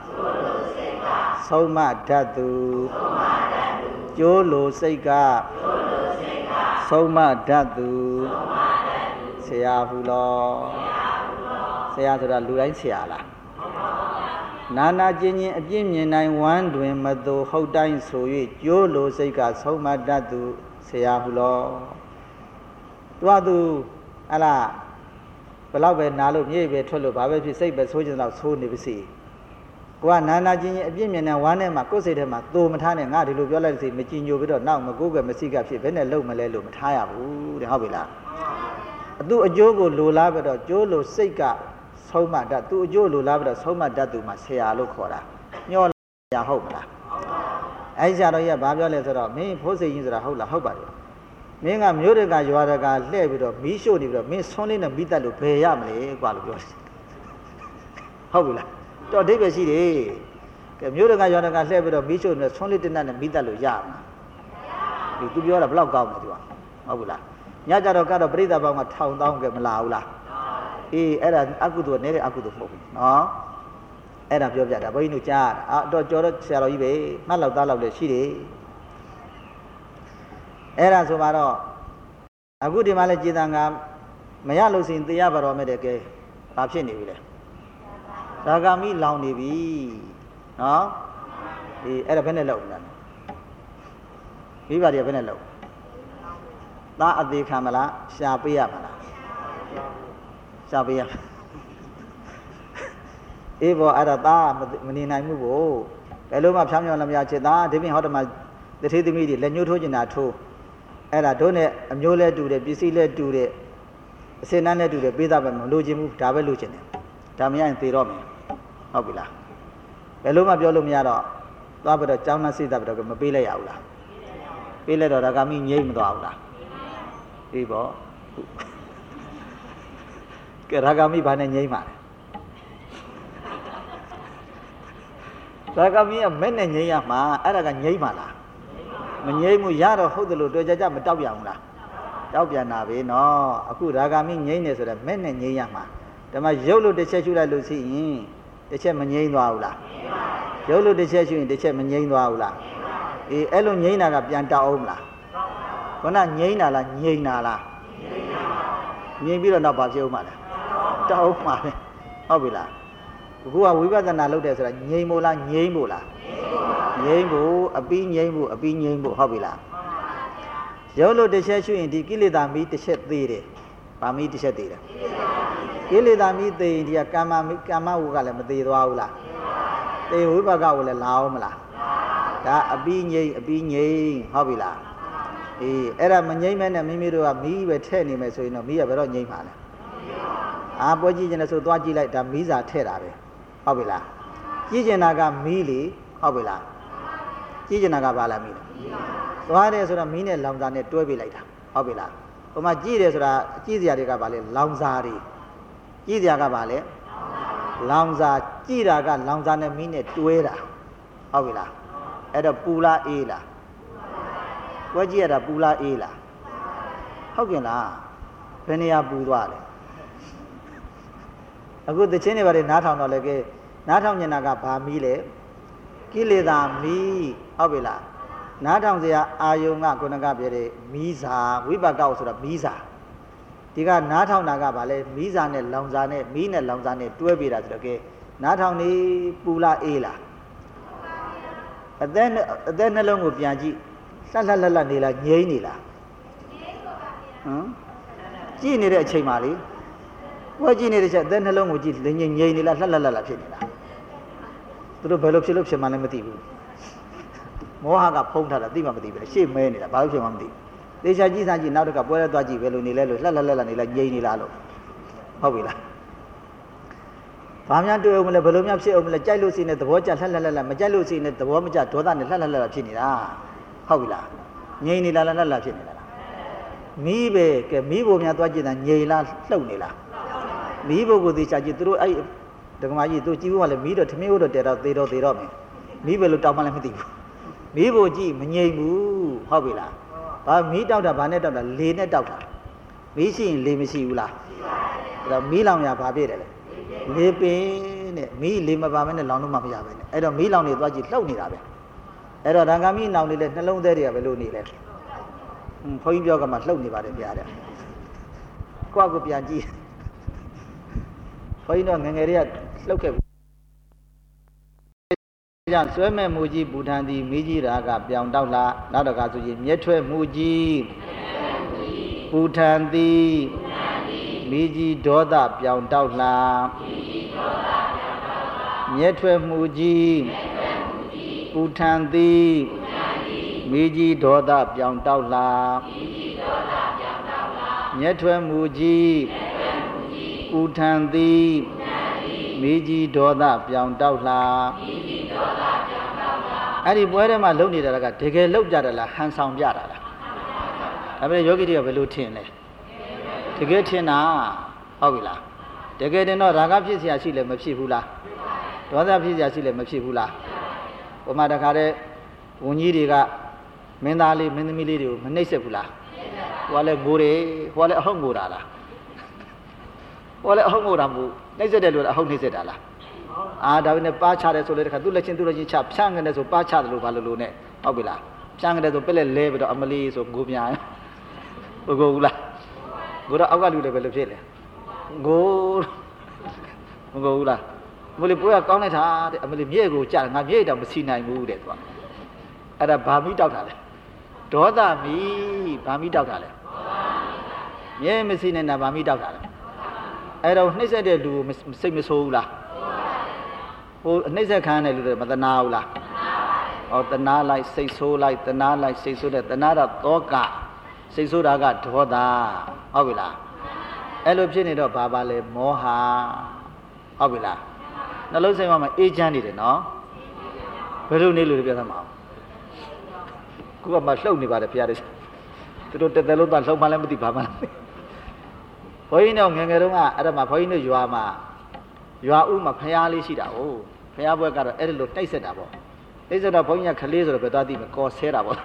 ဆုံးမတတ်သူကျိုးလိုစိတ်ကဆုံးမတတ်သူဆရာဘူးလောဆရာဆိုတာလူတိုင်းဆရာလားနာနာကျင်ချင်းအပြည့်မြင်တိုင်းဝမ်းတွင်မသို့ဟုတ်တိုင်းဆို၍ကျိုးလိုစိတ်ကဆုံးမတတ်သူဆရာဘူးလောသူကသူဟလာဘယ်တော့ပဲနာလို့မြေပဲထွက်လို့ဘာပဲဖြစ်စိတ်ပဲဆိုးချင်တော့ဆိုးနေပါစေကိုကနာနာကျင်ချင်းအပြည့်မြင်တဲ့ဝမ်းထဲမှာကိုယ်စိတ်ထဲမှာသို့မထားနဲ့ငါဒီလိုပြောလိုက်စီမကြည်ညိုပြီးတော့နောက်မကိုးကွယ်မစိကဖြစ်ဘယ်နဲ့လုံမလဲလို့မထားရဘူးတဲ့ဟုတ်ပြီလားအသူအကျိုးကိုလိုလားပြီးတော့ကျိုးလိုစိတ်ကဆုံးမတတ်သူအကျိုးလိုလားပြီးတော့ဆုံးမတတ်သူမှာဆရာလို့ခေါ်တာညောဆရာဟုတ်မလားအဲ့ဆရာတော်ကြီးကဘာပြောလဲဆိုတော့မင်းဖိုးစိတ်ကြီးဆိုတာဟုတ်လားဟုတ်ပါတယ်မင်းကမျိုးတွေကရွာတွေကလှည့်ပြီးတော့မီးရှို့နေပြီးတော့မင်းဆွန်းလေးနဲ့မိတတ်လို့ဘယ်ရမလဲကွာလို့ပြောတယ်ဟုတ်ပြီလားတော့အဓိပ္ပာယ်ရှိတယ်ကဲမျိုးတွေကရွာတွေကလှည့်ပြီးတော့မီးရှို့နေဆွန်းလေးတစ်နတ်နဲ့မိတတ်လို့ရမှာဒီသူပြောတာဘယ်လောက်ကောင်းလဲသူကဟုတ်ဘူးလားညကြတော့ကတော့ပြိဿပေါင်းကထောင်တောင်းကမလာဘူးလားအေးအဲ့ဒါအကုသိုလ်နဲ့တဲ့အကုသိုလ်မဟုတ်ဘူးနော်အဲ့ဒါပြောပြတာဘုန်းကြီးတို့ကြားတာအာတော့ကြော်တော့ဆရာတော်ကြီးပဲမှတ်လောက်သားလောက်လည်းရှိတယ်အဲ့ဒါဆိုပါတော့အခုဒီမှာလဲကျေတန်ကမရလို့ရှိရင်တရားပါတော်မဲ့တဲ့ကဲဘာဖြစ်နေပြီလဲသာဂမိလောင်နေပြီနော်အေးအဲ့ဒါဘယ်နဲ့လောက်မလဲမိဘတွေဘယ်နဲ့လောက်သားအသေးခံမလားရှာပေးရမလားရှာပေးရအေးဘောအဲ့ဒါသားမနေနိုင်ဘူးဘို့ဘယ်လိုမှဖြောင်းဖြောင်းလည်းမရချစ်သားဒီပြင်ဟောတမှာတထေးသမီးတွေလက်ညှိုးထိုးကျင်တာထိုးအဲ့ဒါတို့နဲ့အမျိုးလဲတူတယ်ပစ္စည်းလဲတူတယ်အစင်နှမ်းလဲတူတယ်ပေးသားပဲမလိုချင်ဘူးဒါပဲလိုချင်တယ်ဒါမရရင်သေတော့မယ်ဟုတ်ပြီလားဘယ်လိုမှပြောလို့မရတော့သွားပြီးတော့ကျောင်းသားစိတ်သားပြီးတော့မပေးလိုက်ရဘူးလားပေးလိုက်တော့ဒါကမိငြိမ့်မသွားဘူးလားအေးပေါ့ကဲရာဂမိဘာနဲ့ငြိမ့်ပါလဲရာဂမိကမဲ့နဲ့ငြိမ့်ရမှာအဲ့ဒါကငြိမ့်ပါလားမငြိမ့်မှုရတော့ဟုတ်တယ်လို့တွေ့ကြကြမတောက်ပြန်ဘူးလားတောက်ပြန်တာပဲနော်အခုရာဂမိငြိမ့်နေဆိုတော့မဲ့နဲ့ငြိမ့်ရမှာဒါမှရုပ်လို့တစ်ချက်ရှုလိုက်လို့ရှိရင်တစ်ချက်မငြိမ့်သွားဘူးလားရုပ်လို့တစ်ချက်ရှုရင်တစ်ချက်မငြိမ့်သွားဘူးလားအေးအဲ့လိုငြိမ့်တာကပြန်တောက်အောင်မလားခုနငြိမ့်တာလားငြိမ့်တာလားငြိမ့်ပြီးတော့နောက်ပါဖြစ်ဦးမှာလားတောက်အောင်မှာပဲဟုတ်ပြီလားအခုကဝိပဿနာလုပ်တယ်ဆိုတာငြိမ့်မို့လားငြိမ့်မို့လားငြိမ့်ဖို့အပြီးငြိမ့်ဖို့အပြီးငြိမ့်ဖို့ဟုတ်ပြီလားရုပ်လို့တစ်ချက်ရှုရင်ဒီကိလေသာမီးတစ်ချက်သေးတယ်ဗာမီးတစ်ချက်သေးတယ်ကိလေသာမီးသေးရင်ဒီကကာမမီးကာမဝုကလည်းမသေးသွားဘူးလားသေဝိပါကဝလည်းလာအောင်မလားဒါအပြီးငြိမ့်အပြီးငြိမ့်ဟုတ်ပြီလားအေးအဲ့ဒါမငြိမ့်မဲနဲ့မိမိတို့ကမီးပဲထဲ့နေမယ်ဆိုရင်တော့မီးကဘယ်တော့ငြိမ့်မှာလဲအာပွဲကြည့်ကျင်တယ်ဆိုသွားကြည့်လိုက်ဒါမီးစာထဲ့တာပဲဟုတ်ပြီလားကြည့်ကျင်တာကမီးလေဟုတ်ပြီလားကြည့်ကျင်တာကဘာလဲမီးလဲသွားတယ်ဆိုတော့မီးနဲ့လောင်စာနဲ့တွဲပေးလိုက်တာဟုတ်ပြီလားဟိုမှာကြည့်တယ်ဆိုတာကြည့်စရာတွေကဘာလဲလောင်စာတွေကြည့်စရာကဘာလဲလောင်စာကြည့်တာကလောင်စာနဲ့မီးနဲ့တွဲတာဟုတ်ပြီလားအဲ့တော့ပူလားအေးလားပွဲကြည့်ရတာပူလားအေးလားဟုတ်ကဲ့လားဘယ်နေရာပူသွားလဲအခုတချင်းတွေဘာတွေနားထောင်တော့လဲကဲနားထောင်ညနာကဘာမီးလဲကိလေသာမီးဟုတ်ပြီလားနားထောင်စရာအာယုံကခုနကပြောတဲ့မီးစာဝိပါကောက်ဆိုတာမီးစာဒီကနားထောင်တာကဘာလဲမီးစာနဲ့လောင်စာနဲ့မီးနဲ့လောင်စာနဲ့တွဲပေးတာဆိုတော့ကဲနားထောင်နေပူလားအေးလားအသက်အသက်နှလုံးကိုပြန်ကြည့်လှလှလှလှနေလားငြိမ့်နေလားဟမ်ကြည့်နေတဲ့အချိန်မှာလေဘွားကြည့်နေတဲ့ချက်အသက်နှလုံးကိုကြည့်ငြိမ့်ငြိမ့်နေလားလှလှလှလှဖြစ်နေလားသူတို့ဘယ်လိုဖြစ်လို့ဖြစ်မှလည်းမသိဘူးမောဟကဖုံးထားတာသိမှမသိဘူးရှေ့မဲနေတာဘာလို့ဖြစ်မှမသိဘူးသေချာကြည့်စားကြည့်နောက်တစ်ခါပွဲလဲသွားကြည့်ဘယ်လိုနေလဲလို့လှလှလှလှနေလားငြိမ့်နေလားလို့ဟုတ်ပြီလားဘာများတွေ့အောင်မလဲဘယ်လိုများဖြစ်အောင်မလဲကြိုက်လို့ရှိနေသဘောကျလှလှလှလှမကြိုက်လို့ရှိနေသဘောမကျဒေါသနဲ့လှလှလှလှဖြစ်နေတာဟုတ်ပြီလားငြိမ့်နေလားလှလှလှဖြစ်နေတာလားမီးပဲကဲမီးဘုံများသွားကြည့်တာငြိမ့်လားလှုပ်နေလားမီးဘုံကိုသေချာကြည့်သူတို့အဲ့ဒကမာကြီးသူကြည့်ဖို့ကလည်းမီးတော့ထမင်းဟုတ်တော့တဲတော့သေတော့သေတော့မယ်မီးပဲလို့တောင်းမှလည်းမသိဘူးမီးဘုံကြည့်မငြိမ့်ဘူးဟုတ်ပြီလားဘာမီးတောက်တာဘာနဲ့တောက်တာလေနဲ့တောက်တာမီးရှိရင်လေမရှိဘူးလားအဲ့တော့မီးလောင်ရဘာဖြစ်တယ်လဲလေပင်တဲ့မီးလေမပါမဲနဲ့လောင်လို့မှမရပဲနဲ့အဲ့တော့မီးလောင်နေသွားကြည့်လှုပ်နေတာပဲအဲ့တော့ဓာန်ကမီးလောင်နေတဲ့နှလုံးသားတွေကဘယ်လိုနေလဲဟွန်းခွန်ကြီးပြောကမှလှုပ်နေပါတယ်ဗျာတဲ့ကိုယ့်ကိုပြန်ကြည့်ခွန်ကြီးတော့ငငယ်တွေကလှုပ်ခဲ့ဘူးကြောင့်ဆွဲမဲ့မူကြီးဘူထန်သည်မိကြီးရာကပြောင်တောက်လာနောက်တကဆိုရင်မြဲထွဲမူကြီးဘူထန်သည်မိကြီးဒေါသပြောင်တောက်လာမြဲထွဲမူကြီးဘူထန်သည်မိကြီးဒေါသပြောင်တောက်လာမြဲထွဲမူကြီးဘူထန်သည်မိကြီးဒေါသပြောင်တောက်လာအဲ့ဒီပွဲထဲမှာလုံနေတာကတကယ်လုံကြတယ်လားဟန်ဆောင်ပြတာလားဒါပေမဲ့ယောဂီတွေကဘယ်လိုထင်လဲတကယ်ထင်တာဟုတ်ပြီလားတကယ်တင်တော့ရာဂဖြစ်เสียရှိလဲမဖြစ်ဘူးလားဒေါသဖြစ်เสียရှိလဲမဖြစ်ဘူးလားဟိုမှာတခါတည်းဝန်ကြီးတွေကမင်းသားလေးမင်းသမီးလေးတွေကိုမနှိပ်စက်ဘူးလားဟိုကလည်းငိုတယ်ဟိုကလည်းအဟုတ်ငိုတာလားဟိုကလည်းအဟုတ်ငိုတာမဟုတ်နှိပ်စက်တယ်လို့အဟုတ်နှိပ်စက်တာလားအာဒါပေမဲ့ပါချတယ်ဆိုလေတခါသူ့လက်ချင်းသူ့လက်ချင်းချဖြန့်ကနေဆိုပါချတယ်လို့ဘာလို့လို့နဲ့ဟုတ်ပြီလားဖြန့်ကနေဆိုပက်လက်လဲပြီးတော့အမလီဆိုငိုပြားဘကိုဘူးလားငိုတော့အောက်ကလူတွေပဲလို့ဖြစ်လေငိုမငိုဘူးလားမလီပွဲကကောင်းလိုက်တာတဲ့အမလီမြေကိုကြာငါမြေတော့မစီနိုင်ဘူးတဲ့သူကအဲ့ဒါဘာမိတောက်တာလဲဒေါသမီဘာမိတောက်တာလဲမြေမစီနိုင်တာဘာမိတောက်တာလဲအဲ့တော့နှိမ့်ဆက်တဲ့လူကိုစိတ်မဆိုးဘူးလားဟိုနှိမ့်ဆက်ခံတဲ့လူတွေမတနာဘူးလားဟောတနာလိုက်စိတ်ဆိုးလိုက်တနာလိုက်စိတ်ဆိုးတဲ့တနာတော့သောကစိတ်ဆိုးတာကဒေါသဟုတ်ပြီလားအဲ့လိုဖြစ်နေတော့ဘာပါလဲမောဟဟုတ်ပြီလားနှလုံးစိတ်မှာအေးချမ်းနေတယ်နော်ဘယ်လိုနေလို့ပြောသမှာကိုကမှလှုပ်နေပါတယ်ဖရားတဲ့သူတို့တက်တယ်လို့တော့လှုပ်မှလည်းမသိဘာမှဘုန်းကြီးတို့ငယ်ငယ်တုန်းကအဲ့ဒါမှဘုန်းကြီးတို့ရွာမှာရွာဥမှာဖရားလေးရှိတာ哦ဖရားဘွဲကတော့အဲ့ဒါလိုတိုက်ဆက်တာပေါ့တိုက်ဆက်တော့ဘုန်းကြီးကခလေးဆိုတော့ဘယ်သွားသိမကော်ဆဲတာပေါ့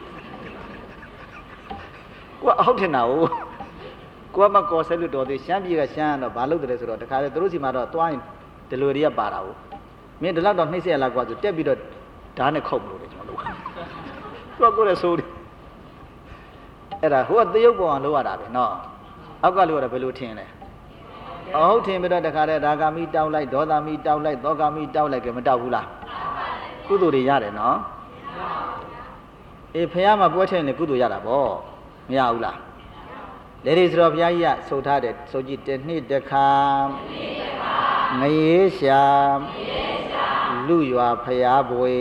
ကိုကဟုတ်တယ်နာ哦ကိုကမကော်ဆဲလို့တော်သေးရှမ်းပြည်ကရှမ်းတော့ဘာလုပ်တယ်ဆိုတော့တခါလေသူတို့စီမှာတော့တွားရင်ဒီလိုတွေကပါတာ哦မင်းဒီလောက်တော့နှိမ့်ဆက်ရလားကွာဆိုတက်ပြီးတော့ဓာတ်နဲ့ခုတ်လို့တယ်ကျွန်တော်တို့ကကိုကကိုလည်းဆိုးတယ်အဲ့ဒါဟိုကတရုပ်ပေါ်အောင်လုပ်ရတာပဲနော်အောက်ကလို့ရဘယ်လိုထင်လဲအဟုတ်ထင်ပြီးတော့တခါတည်းရာဂာမိတောက်လိုက်ဒေါသမီတောက်လိုက်သောကမိတောက်လိုက်ကမတောက်ဘူးလားကုသိုလ်တွေရတယ်နော်အေးဖះမှာပွဲထည့်နေကုသိုလ်ရတာဗောမရဘူးလားလေဒီဆိုတော့ဘုရားကြီးကဆိုထားတယ်ဆိုကြည့်တစ်နှစ်တစ်ခါငရေရှာလူရွာဖះဘွေ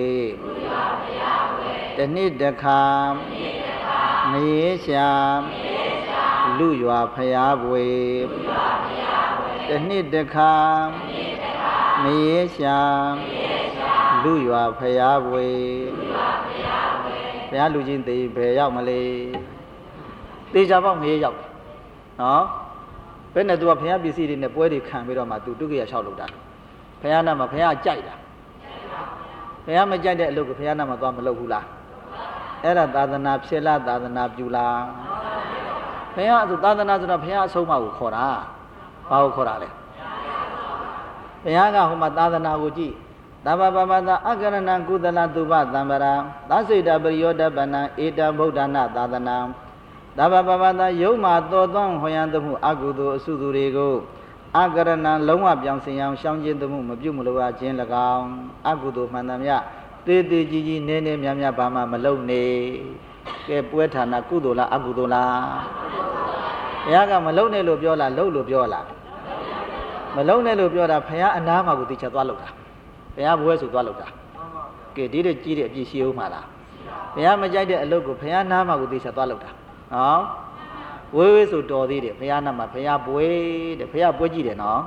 တစ်နှစ်တစ်ခါငရေရှာလူရွာဖះဘွေတစ်နှစ်တစ်ခါငရေရှာလူရွာဖះဘွေဘုရားလူချင်းသေးဘယ်ရောက်မလဲသေချာပေါက်ငရေရောက်နော်ဘယ်နဲ့သူကဘုရားပစ္စည်းတွေနဲ့ပွဲတွေခံပြီးတော့မှသူတုကိယလျှောက်လုပ်တာဘုရားနာမှာဘုရားကြိုက်တာဘုရားမကြိုက်တဲ့အလုပ်ကိုဘုရားနာမှာသွားမလုပ်ဘူးလားအဲ့ဒါသာသနာဖြစ်လားသာသနာပြုလားဘုရားဆိုသာသနာဆိုတော့ဘုရားအဆုံးအမကိုခေါ်တာဘာကိုခေါ်တာလဲဘုရားကဟိုမှာသာသနာကိုကြည့်သဗ္ဗပပတအကရဏံကုသလသုဘသံဗရာသစိတပရိယောတပနံဧတံဗုဒ္ဓနာသာသနာသဗ္ဗပပတယုံမှာတော်သွန်းဟောရန်သမှုအကုသိုလ်အစုသူတွေကိုအကရဏံလုံးဝပြောင်းစင်အောင်ရှောင်ကျဉ်သမှုမပြုမလိုအပ်ခြင်း၎င်းအကုသိုလ်မှန်သမျှတေးသေးကြီးကြီးနည်းနည်းများများဘာမှမလုပ်နေကဲပွဲဌာနကုသိုလ်လားအကုသိုလ်လားဘုရားကမလုပ်နဲ့လို့ပြောလားလုပ်လို့ပြောလားမလုပ်နဲ့လို့ပြောတာဘုရားအနာမှာကိုသိချသွားလုပ်တာဘုရားဘွဲဆိုသွားလုပ်တာကဲဒီတဲ့ကြီးတဲ့အပြည့်ရှိအောင်မှာလားဘုရားမကြိုက်တဲ့အလုပ်ကိုဘုရားနာမှာကိုသိချသွားလုပ်တာနော်ဝေးဝေးဆိုတော်သေးတယ်ဘုရားနာမှာဘုရားဘွဲတဲ့ဘုရားပွဲကြည့်တယ်နော်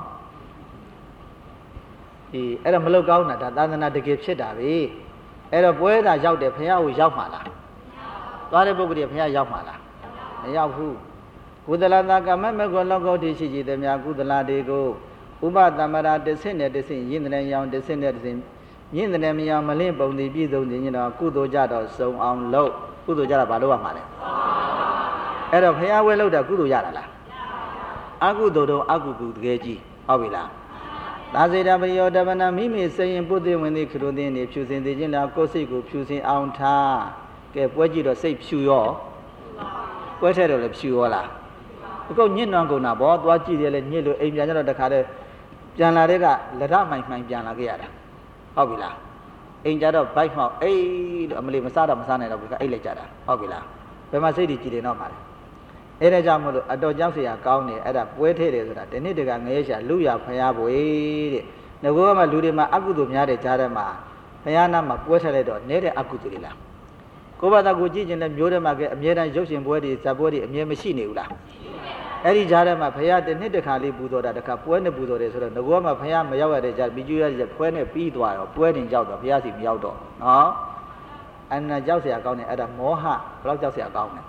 ဒီအဲ့ဒါမလုပ်ကောင်းတာဒါသာသနာတကယ်ဖြစ်တာပဲအဲ့တော့ပွဲသာရောက်တယ်ဘုရားကိုရောက်မှာလားသွားတဲ့ပုဂ္ဂိုလ်ကဘုရားရောက်မှာလားမရောက်ဘူးကုသလသာကမမေကောလောကောတိရှိရှိသည်များကုသလတွေကိုဥပသမ္မာတဆင့်နဲ့တဆင့်ရင်းတဲ့ရောင်တဆင့်နဲ့တဆင့်ရင်းတဲ့မြောင်မလင့်ပုံသည်ပြည့်စုံခြင်းညတော့ကုသိုလ်ကြတော့စုံအောင်လုပ်ကုသိုလ်ကြတာဘာလို့ရမှာလဲအဲ့တော့ဘုရားဝဲလုပ်တာကုသိုလ်ရတာလားအကုသိုလ်တော့အကုကုတကယ်ကြီးဟုတ်ပြီလားသာစေတပရိယောတပနာမိမိစိရင်ပုသိဝင်သည်ခရုသင်းနေဖြူစင်သေးခြင်းလားကိုယ်စိတ်ကိုဖြူစင်အောင်ထားကဲပွဲကြည့်တော့စိတ်ဖြူရောပွဲထဲတော့လည်းဖြူရောလားအကုန်ညစ်နွမ်းကုန်တာဗောသွားကြည့်တယ်လေညစ်လို့အိမ်ပြန်ကြတော့တခါတည်းပြန်လာတဲ့ကလက်ရမိုင်မှန်ပြန်လာခဲ့ရတာဟုတ်ပြီလားအိမ်ကြတော့ဘိုက်မှောက်အေးလို့အမလီမစားတော့မစားနိုင်တော့ဘူးကအိတ်လိုက်ကြတာဟုတ်ပြီလားဘယ်မှာစိတ်တွေကြည်တယ်တော့မှာလဲအဲ့ဒါကြောင့်မို့လို့အတော်ကြောက်เสียကောင်းတယ်အဲ့ဒါပွဲထဲတယ်ဆိုတာဒီနေ့တကငရဲရှာလူရဖျားပွေတဲ့ငါကမှလူတွေမှာအကုသိုလ်များတဲ့ကြားထဲမှာဖျားနာမှာပွဲထက်လိုက်တော့နဲတဲ့အကုသိုလ်တွေလားကိုယ့်ဘာသာကိုကြည့်ခြင်းနဲ့မျိုးထဲမှာကအမြဲတမ်းရုပ်ရှင်ပွဲတွေဇာပွဲတွေအမြဲမရှိနေဘူးလားအဲ့ဒီကြားထဲမှာဖျားတစ်နှစ်တစ်ခါလေးပူတော်တာတစ်ခါပွဲနဲ့ပူတော်တယ်ဆိုတော့ငါကမှဖျားမရောက်ရတဲ့ကြားပြီးကျွေးရတဲ့ပွဲနဲ့ပြီးသွားတော့ပွဲတင်ကြောက်တော့ဖျားစီမရောက်တော့နော်အန္တကြောက်เสียကောင်းတယ်အဲ့ဒါမောဟဘယ်လောက်ကြောက်เสียကောင်းလဲ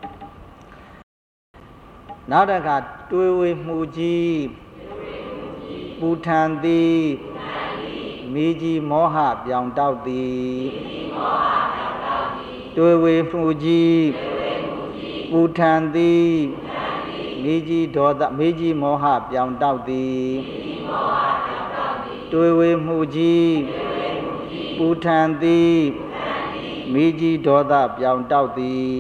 နောက်တစ်ခါတွေးဝေမှုကြီးပူထန်သည်မိကြီးမောဟပြောင်တောက်သည်တွေးဝေမှုကြီးပူထန်သည်မိကြီးဒေါသမိကြီးမောဟပြောင်တောက်သည်တွေးဝေမှုကြီးပူထန်သည်မိကြီးဒေါသပြောင်တောက်သည်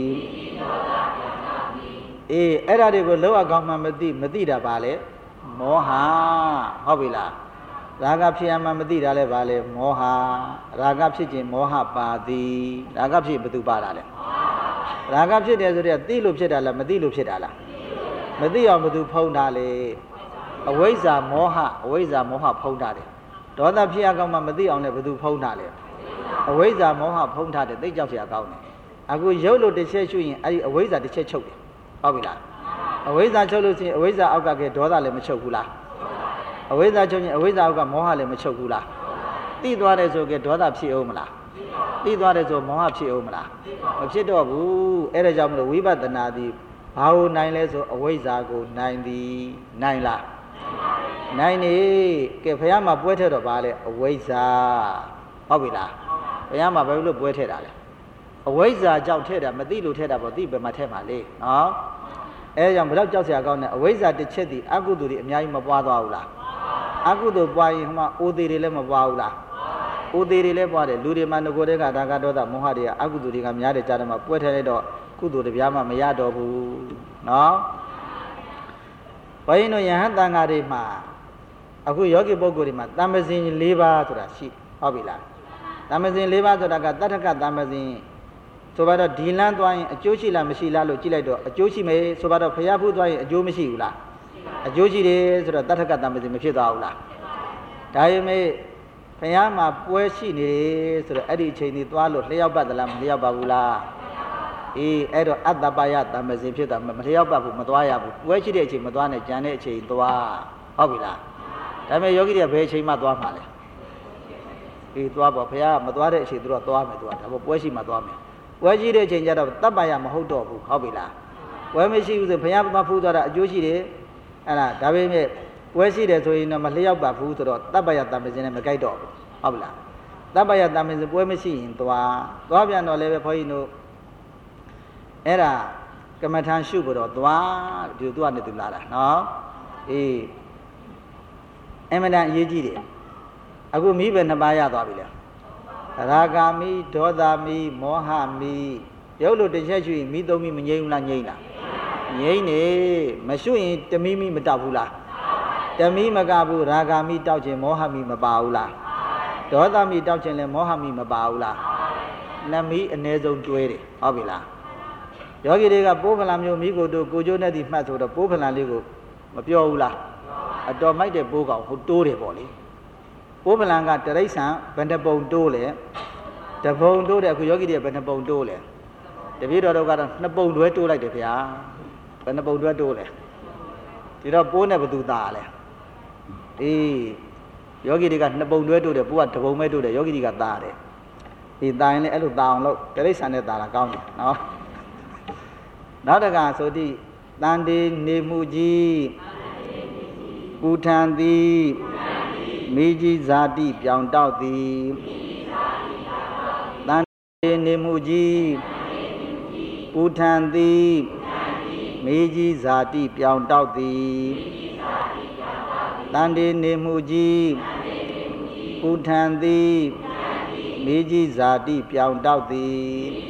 အေးအဲ့ဒါတွေကိုလောအကောင်းမှမသိမသိတာပါလေမောဟဟုတ်ပြီလားရာဂဖြစ်ရမှမသိတာလဲပါလေမောဟရာဂဖြစ်ခြင်းမောဟပါသည်ရာဂဖြစ်ဘယ်သူပါတာလဲရာဂဖြစ်တယ်ဆိုတော့သိလို့ဖြစ်တာလားမသိလို့ဖြစ်တာလားမသိအောင်ဘယ်သူဖုံးတာလဲအဝိဇ္ဇာမောဟအဝိဇ္ဇာမောဟဖုံးတာတယ်ဒေါသဖြစ်ရကောင်းမှမသိအောင်လည်းဘယ်သူဖုံးတာလဲအဝိဇ္ဇာမောဟဖုံးထားတယ်သိကြောက်เสียကောင်းတယ်အခုရုပ်လို့တစ်ချက်ရှုရင်အဲ့ဒီအဝိဇ္ဇာတစ်ချက်ချုပ်တယ်ဟုတ်ပြီလားအဝိဇ္ဇာချုပ်လို့ရှိရင်အဝိဇ္ဇာအောက်ကကဲဒေါသလည်းမချုပ်ဘူးလားအဝိဇ္ဇာချုပ်ရင်အဝိဇ္ဇာအောက်ကမောဟလည်းမချုပ်ဘူးလားသိသွားတယ်ဆိုကဲဒေါသဖြစ်အောင်မလားသိသွားတယ်ဆိုမောဟဖြစ်အောင်မလားမဖြစ်တော့ဘူးအဲ့ဒါကြောင့်မလို့ဝိပဿနာသည်ဘာကိုနိုင်လဲဆိုအဝိဇ္ဇာကိုနိုင်သည်နိုင်လားနိုင်နေကဲဘုရားမှာပွဲထည့်တော့ဗာလဲအဝိဇ္ဇာဟုတ်ပြီလားဘုရားမှာဘယ်လိုပွဲထည့်တာလဲအဝိဇ္ဇာကြောင့်ထည့်တာမသိလို့ထည့်တာပေါ့သိပဲမှာထည့်မှာလေနော်အဲကြောင့်ဘယ်တော့ကြောက်เสียကောင်းတဲ့အဝိဇ္ဇာတစ်ချက်တည်းအကုသိုလ်တွေအများကြီးမပွားသွားဘူးလားအကုသိုလ်ပွားရင်ဟိုမှာအိုသေးတွေလည်းမပွားဘူးလားအိုသေးတွေလည်းပွားတယ်လူတွေမှာငကိုတဲ့ကဒါကဒေါသမောဟတွေကအကုသိုလ်တွေကများတဲ့ကြားထဲမှာပွဲထည့်လိုက်တော့ကုသိုလ်တရားမှမရတော့ဘူးနော်ဘုန်းကြီးတို့ယဟန်တန်ဃာတွေမှာအခုယောဂီပုဂ္ဂိုလ်တွေမှာတမ္ပဇင်၄ပါးဆိုတာရှိဟုတ်ပြီလားတမ္ပဇင်၄ပါးဆိုတာကတတ္ထကတမ္ပဇင်ဆိုပါတော့ဒီလန်းသွားရင်အကျိုးရှိလားမရှိလားလို့ကြည့်လိုက်တော့အကျိုးရှိမယ်ဆိုပါတော့ဖျားဖူးသွားရင်အကျိုးမရှိဘူးလားအကျိုးရှိတယ်ဆိုတော့တတ္ထကတမ္ပဇင်မဖြစ်သွားဘူးလားဒါပေမဲ့ဖျားမှာပွဲရှိနေတယ်ဆိုတော့အဲ့ဒီအချိန်ကြီးသွားလို့လျှောက်ပတ်သလားမလျှောက်ပါဘူးလားအေးအဲ့တော့အတ္တပယတမ္ပဇင်ဖြစ်တာမလျှောက်ပတ်ဘူးမသွားရဘူးပွဲရှိတဲ့အချိန်မသွားနဲ့ကြံတဲ့အချိန်သွားဟုတ်ပြီလားဒါပေမဲ့ယောဂီတွေကဘယ်အချိန်မှသွားမှာလဲအေးသွားပေါ့ဖျားမသွားတဲ့အချိန်သူတို့သွားမယ်သူကဒါပေါ့ပွဲရှိမှသွားမယ်ဝဲကြီးတဲ့အချိန်ကျတော့တပ္ပယမဟုတ်တော့ဘူးဟုတ်ပြီလားဝဲမရှိဘူးဆိုဘုရားမဖူးသွားတာအကျိုးရှိတယ်အဲ့ဒါဒါပေမဲ့ဝဲရှိတယ်ဆိုရင်တော့မလျှောက်ပါဘူးဆိုတော့တပ္ပယတမ္ပဇင်နဲ့မကြိုက်တော့ဘူးဟုတ်ပြီလားတပ္ပယတမင်စပွဲမရှိရင်သွားသွားပြန်တော့လည်းပဲဘုန်းကြီးတို့အဲ့ဒါကမ္မထံရှုဖို့တော့သွားဒီသူကနေသူလာတာနော်အေးအမှန်တန်အရေးကြီးတယ်အခုမိပဲနှစ်ပါးရသွားပြီလေရာဂာမိဒေါသမီမောဟမိရုပ်လို့တစ်ချက်ရှုရင်မိသုံးမိမငြိမ့်ဘူးလားငြိမ့်လားငြိမ့်နေမရှုရင်တမိမိမတောက်ဘူးလားတမိမကဘူးရာဂာမိတောက်ခြင်းမောဟမိမပါဘူးလားဒေါသမီတောက်ခြင်းလဲမောဟမိမပါဘူးလားနမိအ ਨੇ ဆုံးတွဲတယ်ဟုတ်ပြီလားယောဂီတွေကပိုးဖလံမျိုးမိကိုတို့ကိုကျိုးနဲ့ဒီမှတ်ဆိုတော့ပိုးဖလံလေးကိုမပြောဘူးလားအတော်မိုက်တဲ့ပိုးကောင်ဟိုတိုးတယ်ပေါ့လေပိုးဖလံကတရိษံဘယ်နှပုံတိုးလဲတပုံတိုးတယ်အခုယောဂီတွေဘယ်နှပုံတိုးလဲတပည့်တော်တို့ကတော့နှစ်ပုံတွဲတိုးလိုက်တယ်ဗျာဘယ်နှပုံတွဲတိုးလဲဒီတော့ပိုးနဲ့ဘသူသားလဲအေးယောဂီတွေကနှစ်ပုံတွဲတိုးတယ်ပိုးကတပုံပဲတိုးတယ်ယောဂီတွေကသားတယ်ဒီသားရင်လည်းအဲ့လိုသားအောင်လို့တရိษံနဲ့သားတာကောင်းတယ်နော်နောက်တကဆိုသည့်တန်တေနေမှုကြီးပူထံသည်မိကြီးဇာတိပြောင်တောက်သည်တန်တေနေမှုကြီးပူထံသည်မိကြီးဇာတိပြောင်တောက်သည်တန်တေနေမှုကြီးပူထံသည်မိကြီးဇာတိပြောင်တောက်သည်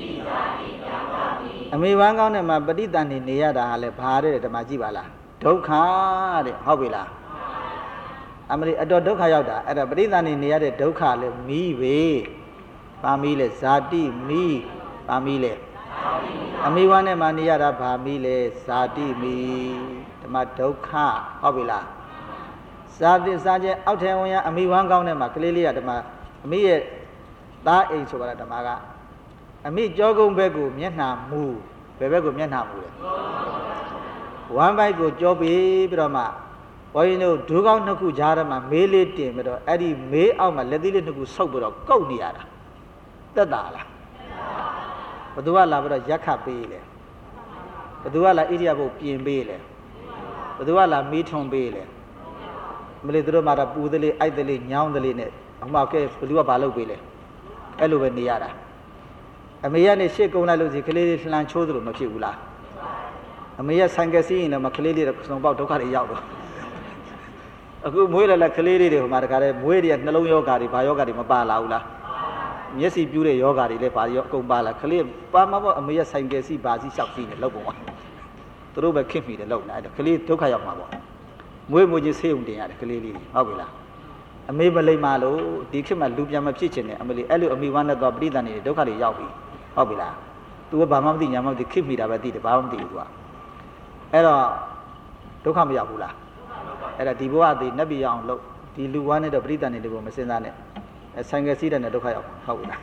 အမေဝမ်းကောင်းတဲ့မှာပဋိသန္ဓေနေရတာလည်းဘာတဲ့ဓမ္မကြည့်ပါလားဒုက္ခတဲ့ဟုတ်ပြီလားအမလီအတော်ဒုက္ခရောက်တာအဲ့ဒါပဋိသန္ဓေနေရတဲ့ဒုက္ခလည်းမီးပဲပါမီးလဲဇာတိမီးပါမီးလဲအမေဝမ်းနဲ့မှာနေရတာဘာမီးလဲဇာတိမီးဓမ္မဒုက္ခဟုတ်ပြီလားဇာတိစားခြင်းအောက်ထဲဝင်ရအမေဝမ်းကောင်းတဲ့မှာကလေးလေးကဓမ္မအမေရဲ့သားအိမ်ဆိုပါလားဓမ္မကအမိကြောကုန်းဘက်ကိုမျက်နှာမူဘယ်ဘက်ကိုမျက်နှာမူလဲဝမ်းဘိုက်ကိုကြောပြီးပြီးတော့မှဘုန်းကြီးတို့ဒူးကောင်းနှစ်ခုကြားထဲမှာမေးလေးတင်ပြီးတော့အဲ့ဒီမေးအောက်မှာလက်သီးလေးနှစ်ခုဆုပ်ပြီးတော့ကုတ်နေရတာတက်တာလားဘသူကလာပြီးတော့ရက်ခတ်ပေးလေဘသူကလာဣရိယာပုတ်ပြင်ပေးလေဘသူကလာမီးထွန်ပေးလေမလေးတို့မှာတော့ပူသလေးအိုက်သလေးညောင်းသလေးနဲ့အမှကဲဘသူကဘာလုပ်ပေးလဲအဲ့လိုပဲနေရတာအမေကနေရှေ့ကုန်းလိုက်လို့စီကလေးလေးလှန်ချိုးသလိုမဖြစ်ဘူးလားအမေရဆိုင်ကစီးရင်တော့မကလေးလေးစုံပေါက်ဒုက္ခတွေရောက်တော့အခုမွေးလာလာကလေးလေးတွေဟိုမှာတခါတည်းမွေးတွေကနှလုံးယောဂါတွေဘာယောဂါတွေမပါလာဘူးလားမျက်စိပြူးတဲ့ယောဂါတွေလည်းဘာရောအကုန်ပါလာကလေးပါမပေါ့အမေရဆိုင်ကစီးဘာစီးလျှောက်စီးနေလောက်ပုံပါသူတို့ပဲခင့်မိတယ်လောက်နေအဲ့ဒါကလေးဒုက္ခရောက်မှာပေါ့မွေးမွေးချင်းဆေးုံတင်ရတယ်ကလေးလေးဟုတ်ပြီလားအမေမလိမ္မာလို့ဒီခေတ်မှာလူပြန်မဖြစ်ချင်တယ်အမေလေးအဲ့လိုအမေဝမ်းနဲ့တော့ပြိတ္တန်နေဒုက္ခတွေရောက်ပြီဟုတ်ပြီလား तू ကဘာမှမသိညာမှမသိခိမိတာပဲသိတယ်ဘာမှမသိဘူး तू ကအဲ့တော့ဒုက္ခမရောက်ဘူးလားအဲ့ဒါဒီဘဝတည်နတ်ပြည်အောင်လို့ဒီလူဝမ်းနဲ့တော့ပြိတ္တန်နေတယ်ကိုမစင်စားနဲ့ဆိုင်ကစီးတဲ့နဲ့ဒုက္ခရောက်ဟုတ်ပြီလား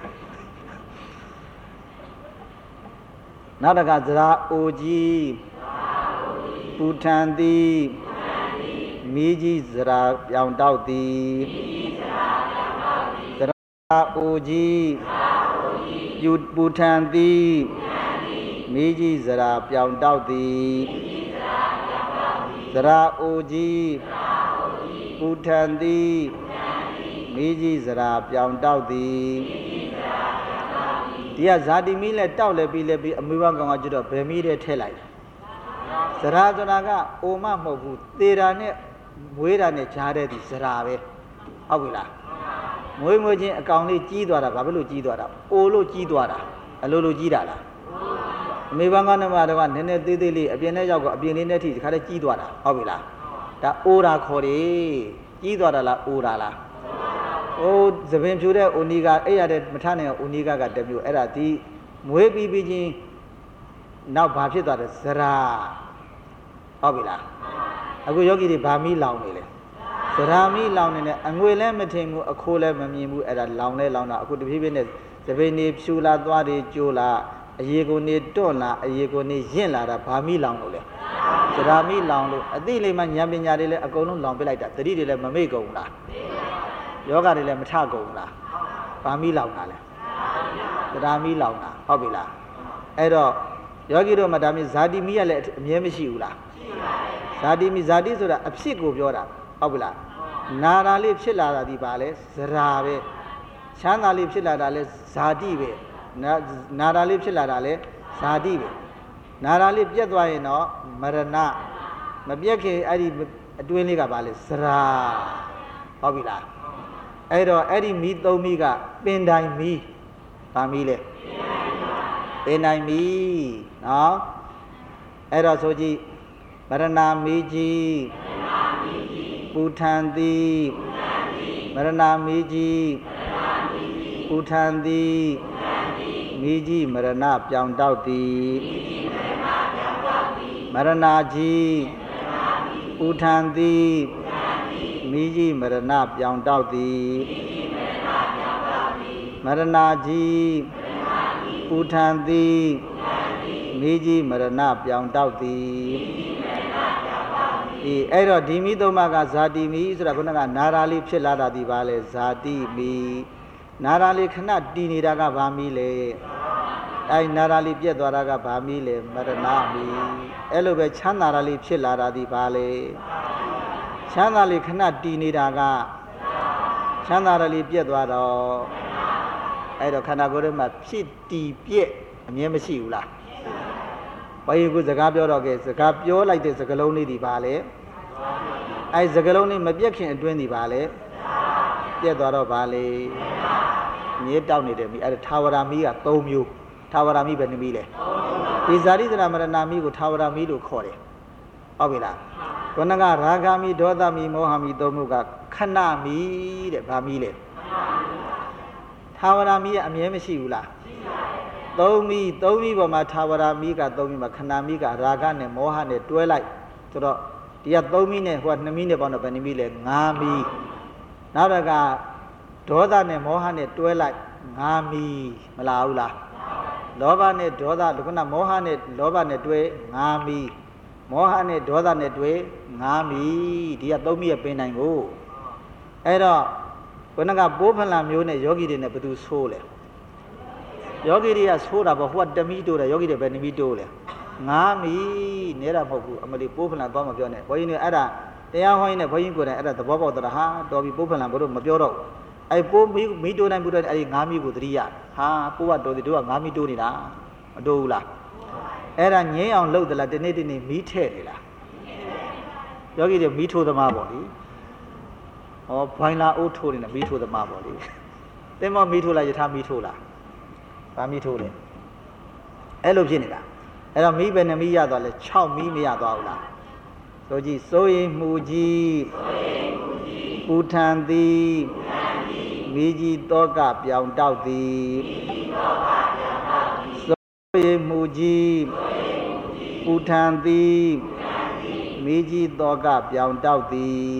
နောက်တကဇရာအိုကြီးပူထံသည်မိကြီးဇရာပြောင်တောက်သည်ဇရာအိုကြီးယူပူထံသည်မိကြီးဇရာပြောင်တောက်သည်ဇရာအိုကြီးပူထံသည်မိကြီးဇရာပြောင်တောက်သည်ဒီကဇာတိမီးနဲ့တောက်လဲပြီးလဲပြီးအမေဘကောင်ကကျွတ်တော့ဘယ်မီးတဲ့ထဲလိုက်ဇရာဆိုတာကအိုမမဟုတ်ဘူးသေတာနဲ့မွေးတာနဲ့ကြားတဲ့ဒီဇရာပဲဟုတ်ပြီလားမွေးမွေးချင်းအကောင်လေးကြီးသွားတာဘာဖြစ်လို့ကြီးသွားတာအိုလို့ကြီးသွားတာအလိုလိုကြီးတာလားအမေဘန်းကနမတော့ကနည်းနည်းသေးသေးလေးအပြင်ထဲရောက်ကအပြင်လေးနဲ့ထိဒီခါလေးကြီးသွားတာဟုတ်ပြီလားဒါအိုတာခေါ်တယ်ကြီးသွားတာလားအိုတာလားဟိုသပင်ဖြူတဲ့အိုနီကအဲ့ရတဲ့မထနိုင်အိုနီကကတမျိုးအဲ့ဒါဒီမွေးပြီးပြီးချင်းနောက်ဘာဖြစ်သွားတယ်ဇရာဟုတ်ပြီလားအခုယောဂီတွေဗာမီလောင်နေလေဇရာမီလောင်နေတယ်အငွေလည်းမထင်ဘူးအခိုးလည်းမမြင်ဘူးအဲ့ဒါလောင်လဲလောင်တာအခုတဖြည်းဖြည်းနဲ့သပင်နေဖြူလာသွားတွေကျိုးလာအရေကိုနေတွန့်လာအရေကိုနေရင့်လာတာဗာမီလောင်လို့လေဇရာမီလောင်လို့အသိလေးမှဉာဏ်ပညာတွေလည်းအကုန်လုံးလောင်ပစ်လိုက်တာသတိတွေလည်းမမေ့ကုန်ဘူးလားယောဂတွေလည်းမထကုန်ဘူးလားဗာမီလောင်တာလေဇရာမီလောင်တာဟုတ်ပြီလားအဲ့တော့ယောဂီတို့မှာဒါမျိုးဇာတိမီးကလည်းအမြဲမရှိဘူးလားဇာတိမီဇာတိဆိုတာအဖြစ်ကိုပြောတာဟုတ်ပြီလားနာတာလေးဖြစ်လာတာဒီပါလဲဇရာပဲချမ်းသာလေးဖြစ်လာတာလဲဇာတိပဲနာတာလေးဖြစ်လာတာလဲဇာတိပဲနာတာလေးပြတ်သွားရင်တော့မရဏမပြတ်ခင်အဲ့ဒီအတွင်းလေးကပါလေစရာဟုတ်ပြီလားအဲ့တော့အဲ့ဒီမီးသုံးမီးကပင်တိုင်မီးဗာမီးလေပင်တိုင်မီးနော်အဲ့တော့ဆိုကြည့်မရဏမီးကြီးပူထန်သည်မရဏမီးကြီးပူထန်သည်မီးကြီးမရဏပြောင်တောက်သည်မရဏကြီးပူထန်သည်မီးကြီးမရဏပြောင်တောက်သည်မရဏကြီးပူထန်သည်မီးကြီးမရဏပြောင်တောက်သည်ဒီအဲ့တော့ဒီမီးသုံးပါးကဇာတိမီးဆိုတာခုနကနာရာလေးဖြစ်လာတာဒီပါလေဇာတိမီးနာရာလေးခဏတည်နေတာကဘာမီးလဲအဲ့နာရာလေးပြက်သွားတာကဘာမီးလဲမရဏမီးအဲ့လိုပဲချမ်းသာရာလေးဖြစ်လာတာဒီပါလေချမ်းသာလေးခဏတည်နေတာကချမ်းသာရာလေးပြက်သွားတော့အဲ့တော့ခန္ဓာကိုယ်ထဲမှာဖြစ်တည်ပြက်အမြဲမရှိဘူးလားဘာကြီးကစကားပြောတော့ကဲစကားပြောလိုက်တဲ့စကားလုံးလေးဒီပါလေအဲ့စကားလုံးလေးမပြက်ခင်အတွင်းဒီပါလေပြက်သွားတော့ပါလေမြေတောက်နေတယ်မိအဲ့ဒါထာဝရမီးကသုံးမျိုးထာဝရမီးပဲနေမီးလေဒီဇာတိသရမရဏမီးကိုထာဝရမီးလို့ခေါ်တယ်ဟုတ်ပြီလားခုနကရာဂမီဒေါသမီမောဟမီသုံးမျိုးကခဏမီတဲ့ဗာမီလေထာဝရမီးကအမြဲမရှိဘူးလားသုံးမီသုံးမီပေါ်မှာထာဝရမီးကသုံးမီမှာခဏမီးကရာဂနဲ့မောဟနဲ့တွဲလိုက်ဆိုတော့ဒီကသုံးမီနဲ့ဟိုကနှစ်မီနဲ့ပေါင်းတော့ဘယ်နှမီလဲငါးမီနောက်တော့ကဒေါသနဲ့မောဟနဲ့တွဲလိုက်ငါးမီမလားဘူးလားလောဘနဲ့ဒေါသခုနမောဟနဲ့လောဘနဲ့တွဲငါးမီမောဟနဲ့ဒေါသနဲ့တွဲငါးမီဒီကသုံးမီရဲ့ပင်နိုင်ကိုအဲ့တော့ခုနကပိုးဖလံမျိုးနဲ့ယောဂီတွေနဲ့ဘယ်သူဆိုးလဲယောဂီတွေကဆိုးတာပေါ့ဟိုကတမီတိုးတယ်ယောဂီတွေပဲနမီတိုးလဲငါးမီနေတာမဟုတ်ဘူးအမလီပိုးဖလံသွားမပြောနဲ့ဘုန်းကြီးတွေအဲ့ဒါတရားဟောရင်းနဲ့ဘုန်းကြီးကိုယ်တိုင်အဲ့ဒါသဘောပေါက်တာဟာတော်ပြီပိုးဖလံဘုတို့မပြောတော့အဲ့ပိုးမီမီတိုးနိုင်ဘူးတဲ့အဲ့ဒီငါးမီကိုသတိရဟာပိုးကတော်တယ်တို့ကငါးမီတိုးနေတာမတိုးဘူးလားအဲ့ဒါငင်းအောင်လုပ်သလားတနေ့တနေ့မီးထဲ့နေလားယောဂီတွေမီးထိုးသမားပေါ့လေဟောဘိုင်လာအိုးထိုးနေတယ်မီးထိုးသမားပေါ့လေတင်းမောမီးထိုးလိုက်ယထာမီးထိုးလားဗာမီးထိုးတယ်အဲ့လိုဖြစ်နေတာအဲ့တော့မီးပဲနဲ့မီးရသွားလဲ၆မီးမရသွားဘူးလားဆိုကြည့်စိုးရိမ်မှုကြီးပူထန်သည်မီးကြီးတောကပြောင်တောက်သည်စိုးရိမ်မှုကြီးပူထန်သည်မီးကြီးတောကပြောင်တောက်သည်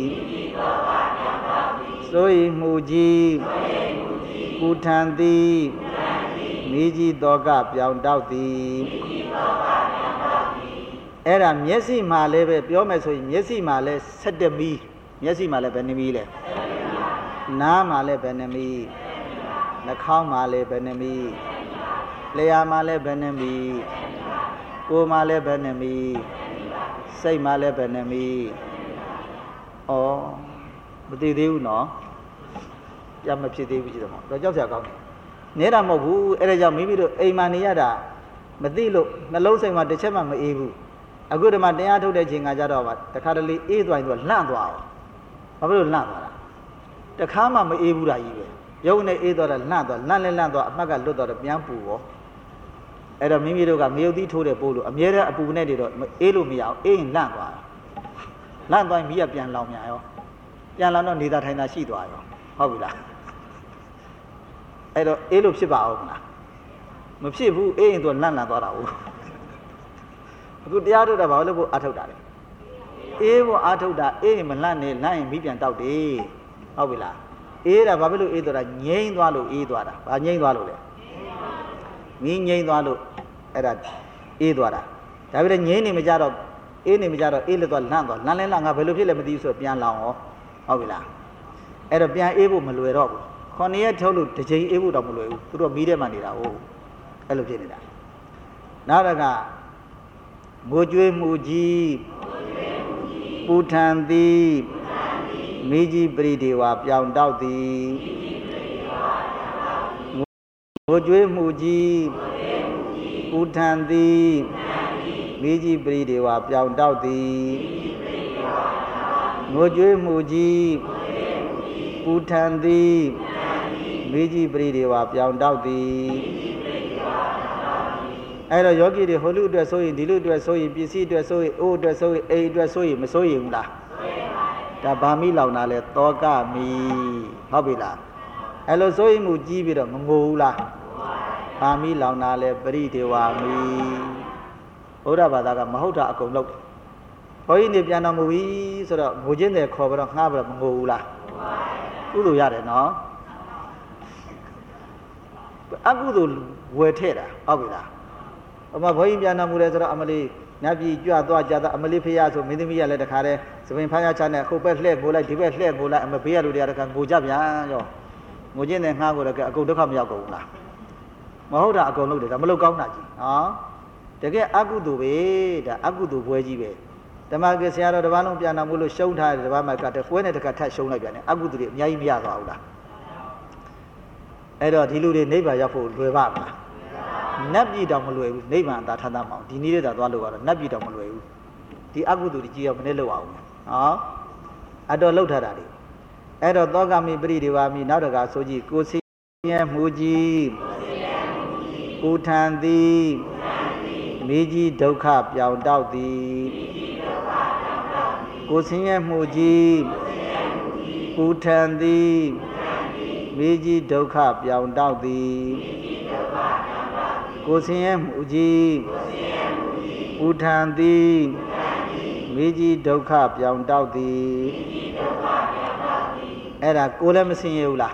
စိုးရိမ်မှုကြီးပူထန်သည်မီးကြီးတောကပြောင်တောက်သည်အဲ့ဒါမျက်စိမှာလည်းပဲပြောမယ်ဆိုရင်မျက်စိမှာလည်းဆယ့်တစ်မီးမျက်စိမှာလည်းဘယ်နှမီးလဲနားမှာလည်းဘယ်နှမီးနှာခေါင်းမှာလည်းဘယ်နှမီးလျှာမှာလည်းဘယ်နှမီးကိုယ်မှာလည်းဘယ်နှမီးစိတ်မှာလည်းဘယ်နှမီးဩမသိသေးဘူးနော်ကြမဖြစ်သေးဘူးကြည့်တော့တော့ကြောက်စရာကောင်းတယ်နေတာမဟုတ်ဘူးအဲ့ဒါကြောင့်မိမိတို့အိမ်မှာနေရတာမသိလို့နှလုံးစိတ်မှာတစ်ချက်မှမအေးဘူးအခုဒီမှာတရားထုတ်တဲ့ချိန်ကကြတော့တခါတလေအေးသွားရင်သူကလန့်သွားအောင်ဘာဖြစ်လို့လန့်သွားတာတခါမှမအေးဘူးတာကြီးပဲရုပ်နဲ့အေးသွားတာလန့်သွားလန့်လဲလန့်သွားအမှတ်ကလွတ်သွားတော့ပြန်ပူရောအဲ့တော့မိမိတို့ကငရုတ်သီးထိုးတဲ့ပိုးလို့အမြဲတမ်းအပူနဲ့တွေတော့အေးလို့မရအောင်အေးရင်လန့်သွားလန့်သွားရင်မိကပြန်လောင်မြန်ရောပြန်လောင်တော့နေတာထိုင်တာရှိသွားရောဟုတ်ပြီလားအဲ့တော့အေးလို့ဖြစ်ပါအောင်မလားမဖြစ်ဘူးအေးရင်သူလန့်လန့်သွားတာဟုတ်အခုတရားထုတ်တာဘာလို့လို့အထုတ်တာလဲအေးဖို့အထုတ်တာအေးရင်မလန့်နဲ့လန့်ရင်မိပြန်တောက်တယ်ဟုတ်ပြီလားအေးတာဘာဖြစ်လို့အေးသွားတာငြိမ့်သွားလို့အေးသွားတာဘာငြိမ့်သွားလို့လဲမင်းငြိမ့်သွားလို့အဲ့ဒါအေးသွားတာဒါပေမဲ့ငြိမ့်နေမကြတော့အေးနေမကြတော့အေးလက်သွားလန့်သွားလန့်လဲလန့်ငါဘယ်လိုဖြစ်လဲမသိဘူးဆိုပြန်လောင်ရောဟုတ်ပြီလားအဲ့တော့ပြန်အေးဖို့မလွယ်တော့ဘူးခေါင်းရက်ထုတ်လို့တစ်ချိန်အေးဖို့တော့မလွယ်ဘူးသူတို့မီးထဲမှာနေတာဟုတ်အဲ့လိုဖြစ်နေတာနောက်တော့ကငိုကြွေးမှုကြီးပူထန်သည်မိကြီးပရိဒေဝပြောင်တောက်သည်ငိုကြွေးမှုကြီးပူထန်သည်မိကြီးပရိဒေဝပြောင်တောက်သည်ငိုကြွေးမှုကြီးပူထန်သည်မိကြီးပရိဒေဝပြောင်တောက်သည်အဲ့တော့ယောဂီတွေဟိုလူအတွက်ဆိုရင်ဒီလူအတွက်ဆိုရင်ပစ္စည်းအတွက်ဆိုရင်အိုးအတွက်ဆိုရင်အိမ်အတွက်ဆိုရင်မဆိုရင်ဘူးလားဒါဗာမိလောင်တာလဲတောကမီဟုတ်ပြီလားအဲ့လိုဆိုရင်မူကြီးပြီးတော့မငိုဘူးလားဗာမိလောင်တာလဲပရိဒေဝမီဘုရားဘာသာကမဟုတ်တာအကုန်လုံးဘုန်းကြီးနေပြန်တော်မူပြီဆိုတော့ငိုချင်းတယ်ခေါ်ပြီးတော့ငှားပြီးတော့မငိုဘူးလားကုသိုလ်ရတယ်နော်အကုသိုလ်ဝယ်ထည့်တာဟုတ်ပြီလားအမဘုန်းကြီးပြန်တော်မူတယ်ဆိုတော့အမလေးနတ်ပြည်ကြွသွားကြတာအမလေးဖေရဆိုမင်းသမီးရလည်းတခါတည်းသပင်ဖမ်းရချနဲ့ဟိုဘက်လှည့်ကိုလိုက်ဒီဘက်လှည့်ကိုလိုက်အမဘေးရလူတွေကတခါငိုကြပြန်ရောငိုချင်းတယ်ငှားကိုလည်းအကုန်ဒုက္ခမရောက်ကုန်ဘူးလားမဟုတ်တာအကုန်လုံးတယ်ဒါမလုပ်ကောင်းတာကြီးနော်တကယ်အကုသိုလ်ပဲဒါအကုသိုလ်ပွဲကြီးပဲဓမ္မကဆရာတော်တပားလုံးပြန်တော်မူလို့ရှုံးထားတယ်တပားမှာကတပွဲနဲ့တခါထပ်ရှုံးလိုက်ပြန်တယ်အကုသိုလ်တွေအများကြီးမရသွားဘူးလားအဲ့တော့ဒီလူတွေနိဗ္ဗာန်ရောက်ဖို့လွယ်ပါမလားနတ်ပြည်တော်မလွယ်ဘူးနိဗ္ဗာန်အသာထမ်းသားမအောင်ဒီနည်းနဲ့သာသွားလို့ကတော့နတ်ပြည်တော်မလွယ်ဘူးဒီအကုသိုလ်တွေကြီးရောမနဲ့လောက်အောင်နော်အတော်လောက်ထားတာတွေအဲ့တော့သောကမိပရိဒေဝမိနောက်တကဆိုကြည့်ကိုစီရဲ့မူကြီးကိုထန်သည်မိကြီးဒုက္ခပြောင်တောက်သည်ကိုဆင်းရဲမှုကြီးကိုထန်သည်မိကြီးဒုက္ခပြောင်တောက်သည်ကိုဆင်းရဲမှုကြီးကိုထန်သည်မိကြီးဒုက္ခပြောင်တောက်သည်အဲ့ဒါကိုလည်းမဆင်းရဲဘူးလား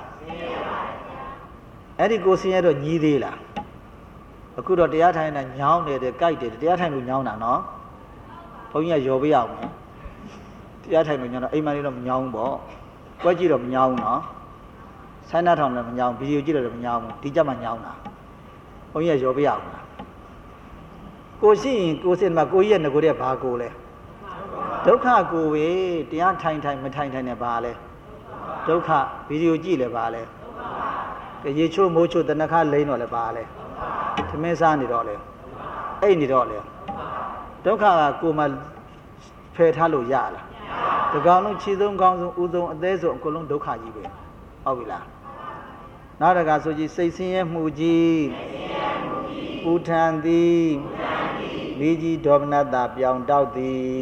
အဲ့ဒီကိုဆင်းရဲတော့ညီးသေးလားအခုတော့တရားထိုင်တာညောင်းနေတယ်ကြိုက်တယ်တရားထိုင်လို့ညောင်းတာနော်ဘုန်းကြီးကရော်ပေးအောင်မယ်တရားထိုင်လို့ညောင်းတော့အိမ်မလေးတော့မညောင်းဘူးပေါ့ကွက်ကြည့်တော့မညောင်းဘူးနော်ဆိုင်းနာထောင်လည်းမညောင်းဗီဒီယိုကြည့်တော့မညောင်းဘူးဒီကြမှာညောင်းတာဘုန်းကြီးကရော်ပေးအောင်လားကိုရှိရင်ကိုစင်မှာကိုကြီးရဲ့ငကိုတဲ့ဘာကိုလဲဒုက္ခကိုပဲတရားထိုင်ထိုင်မထိုင်ထိုင်နဲ့ဘာလဲဒုက္ခဗီဒီယိုကြည့်လဲဘာလဲရေချိုးမိုးချိုးတနခါလိမ့်တော့လဲဘာလဲသမင်းစားနေတော့လေအိတ်နေတော့လေဒုက္ခကကိုယ်မှဖယ်ထားလို့ရလားဒီကောင်လုံးခြေဆုံးကောင်းဆုံးဥဆုံးအသေးဆုံးအကုန်လုံးဒုက္ခကြီးပဲဟုတ်ပြီလားနောက်တကဆိုကြည့်စိတ်ဆင်းရဲမှုကြီးပူထန်သည်မိကြီးဒေါမနတာပြောင်တောက်သည်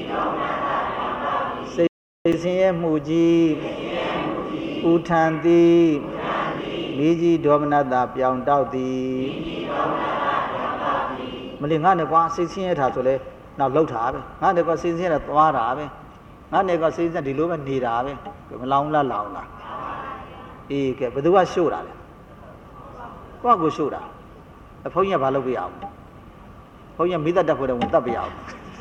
စိတ်ဆင်းရဲမှုကြီးပူထန်သည်မိကြီးဒေါမနတာပြောင်တောက်သည်မလီငါနဲ့ကွာစိတ်ဆင်းရဲတာဆိုလဲနောက်လှုပ်တာပဲငါနဲ့ကွာစိတ်ဆင်းရဲတာသွားတာပဲငါနဲ့ကွာစိတ်ဆင်းဒီလိုပဲနေတာပဲမလောင်လားလောင်လားအေးကဲဘယ်သူကရှို့တာလဲကိုကကိုရှို့တာအဖုန်းကြီးကဘာလုပ်ပြရအောင်ဘုန်းကြီးမိသက်တက်ဖို့တော့ဝင်တက်ပြရအောင်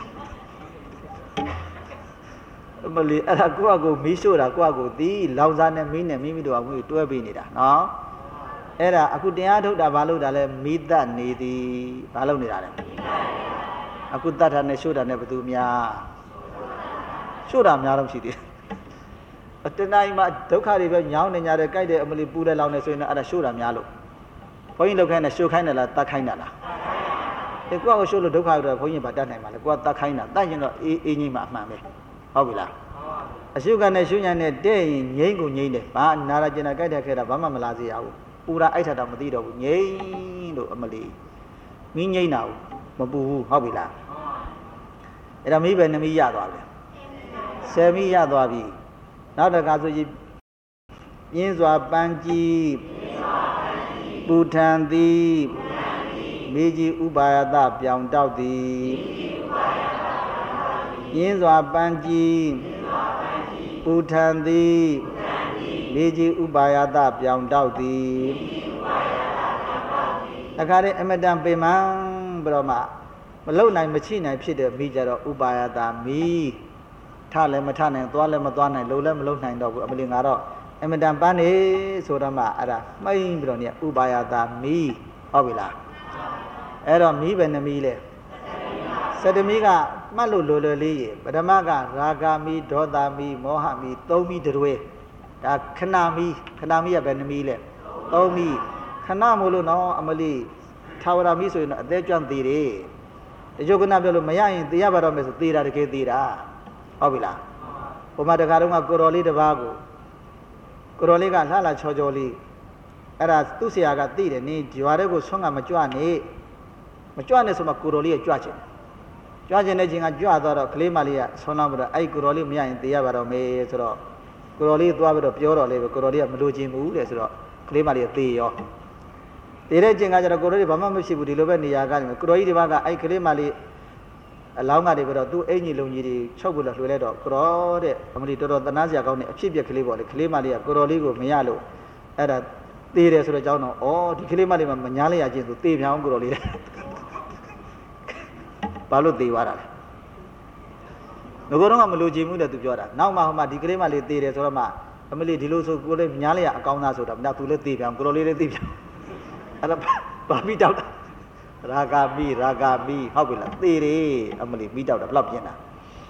မလီအဲ့ဒါကိုကကိုမီးရှို့တာကိုကကိုတီးလောင်စားနဲ့မီးနဲ့မိမိတို့ကဝင်တွဲပေးနေတာနော်အဲ့ဒါအခုတရားထုတ်တာဘာလို့တာလဲမိသက်နေသည်ဘာလို့နေတာလဲအခုတတ်တာနဲ့ရှို့တာနဲ့ဘယ်သူများရှို့တာများတော့ရှိသေးတယ်တဏှာကြီးမှာဒုက္ခတွေပဲညောင်းနေကြတယ်ကြိုက်တယ်အမလီပူတယ်လောင်နေဆိုရင်အဲ့ဒါရှို့တာများလို့ဘုန်းကြီးလောက်ခိုင်းတယ်ရှို့ခိုင်းတယ်လားတတ်ခိုင်းတာလားဒီကိုကကိုရှို့လို့ဒုက္ခရောက်တော့ဘုန်းကြီးဘာတတ်နိုင်မှာလဲကိုကတတ်ခိုင်းတာတတ်ရင်တော့အေးအေးကြီးမှအမှန်ပဲဟုတ်ပြီလားအရှုခံနဲ့ရှုညာနဲ့တဲ့ရင်ငိမ့်ကိုငိမ့်တယ်ဘာနာရကျင်တာကြိုက်တယ်ခဲ့တာဘာမှမလာစေရဘူးပူတာအိုက်ထတာမသိတော့ဘူးငိမ့်လို့အမလီမင်းငိမ့်တာဘူးမပူဘူးဟုတ်ပြီလားအဲ့ဒါမိပဲနမီးရသွားတယ်ဆယ်မိရသွားပြီနောက်တခါဆိုရင်ပြင်းစွာပန်းကြီးပူထန်သည်မိကြီးဥပါယတပြောင်တောက်သည်ပြင်းစွာပန်းကြီးပူထန်သည်မိကြီးဥပါယတပြောင်တောက်သည်တခါတည်းအမတန်ပင်မပြီးတော့မှမလုံနိုင်မချိနိုင်ဖြစ်တဲ့မိကြတော့ဥပါယတမိထလည်းမထနိုင်သွားလည်းမသွားနိုင်လုံလည်းမလုံနိုင်တော့ဘူးအမလီငါတော့အမတန်ပန်းနေဆိုတော့မှအဲ့ဒါမှိန်ပြီးတော့နေဥပါယတမိဟုတ်ပြီလားအဲ့တော့မိပဲနှမီးလဲစတမီးကမှတ်လို့လွယ်လွယ်လေးရေပထမကရာဂမီဒေါသမီမောဟမီသုံးမီတွဲဒါခဏမီခဏမီကပဲနှမီးလဲသုံးမီခဏမို့လို့နော်အမလီထာဝရမီဆိုရင်တော့အသေးကျွမ်းသေးတယ်တချို့ကနပြောလို့မရရင်သေရပါတော့မယ်ဆိုသေတာတကယ်သေတာဟုတ်ပြီလားဟိုမှာတခါတော့ကကိုတော်လေးတစ်ပါးကိုကိုတော်လေးကလှလှချောချောလေးအဲ့ဒါသူ့ဆရာကသိတယ်နင်းဂျွာတဲ့ကိုဆွမ်းကမကြွနေမကြွနဲ့ဆိုမှကိုတော်လေးကကြွချင်ကြွချင်တဲ့ချင်းကကြွသွားတော့ကလေးမလေးကဆွမ်းလာပြီးတော့အဲ့ကိုတော်လေးမရရင်သေရပါတော့မယ်ဆိုတော့ကိုတော်လေးသွားပြီးတော့ပြောတော့လေကိုတော်လေးကမလိုချင်ဘူးတဲ့ဆိုတော့ကလေးမလေးကသေရောသေတဲ့ချင်းကကျတော့ကိုတော်လေးဘာမှမရှိဘူးဒီလိုပဲနေရာကနေကိုတော်ကြီးဒီဘက်ကအဲ့ကလေးမလေးအလောင်းကနေပြီးတော့သူ့အင်ကြီးလုံကြီးတွေချုပ်ပြီးတော့လွှဲလိုက်တော့ကိုတော်တဲ့အမလီတော်တော်တနာစရာကောင်းတဲ့အဖြစ်ပြက်ကလေးပေါ့လေကလေးမလေးကကိုတော်လေးကိုမရလို့အဲ့ဒါသေတယ်ဆိုတော့ကြောင်းတော့ဩဒီကလေးမလေးမှမညာလိုက်ရချင်းဆိုသေပြန်အောင်ကိုတော်လေးဘာလို့သေသွားတာလဲငကိုတော့ကမလိုချင်ဘူးတဲ့သူပြောတာနောက်မှဟိုမှာဒီကလေးမလေးသေတယ်ဆိုတော့မှအမလီဒီလိုဆိုကိုလေးညာလိုက်ရအကောင်းသားဆိုတာမသူလည်းသေပြန်ကိုတော်လေးလည်းသေပြန်အဲ့ဒါဘာပြီးတောက်တာရာဂာမိရာဂာမိဟုတ်ပြီလားသေတယ်အမလီမိတောက်တာဘယ်လောက်ပြင်းတာ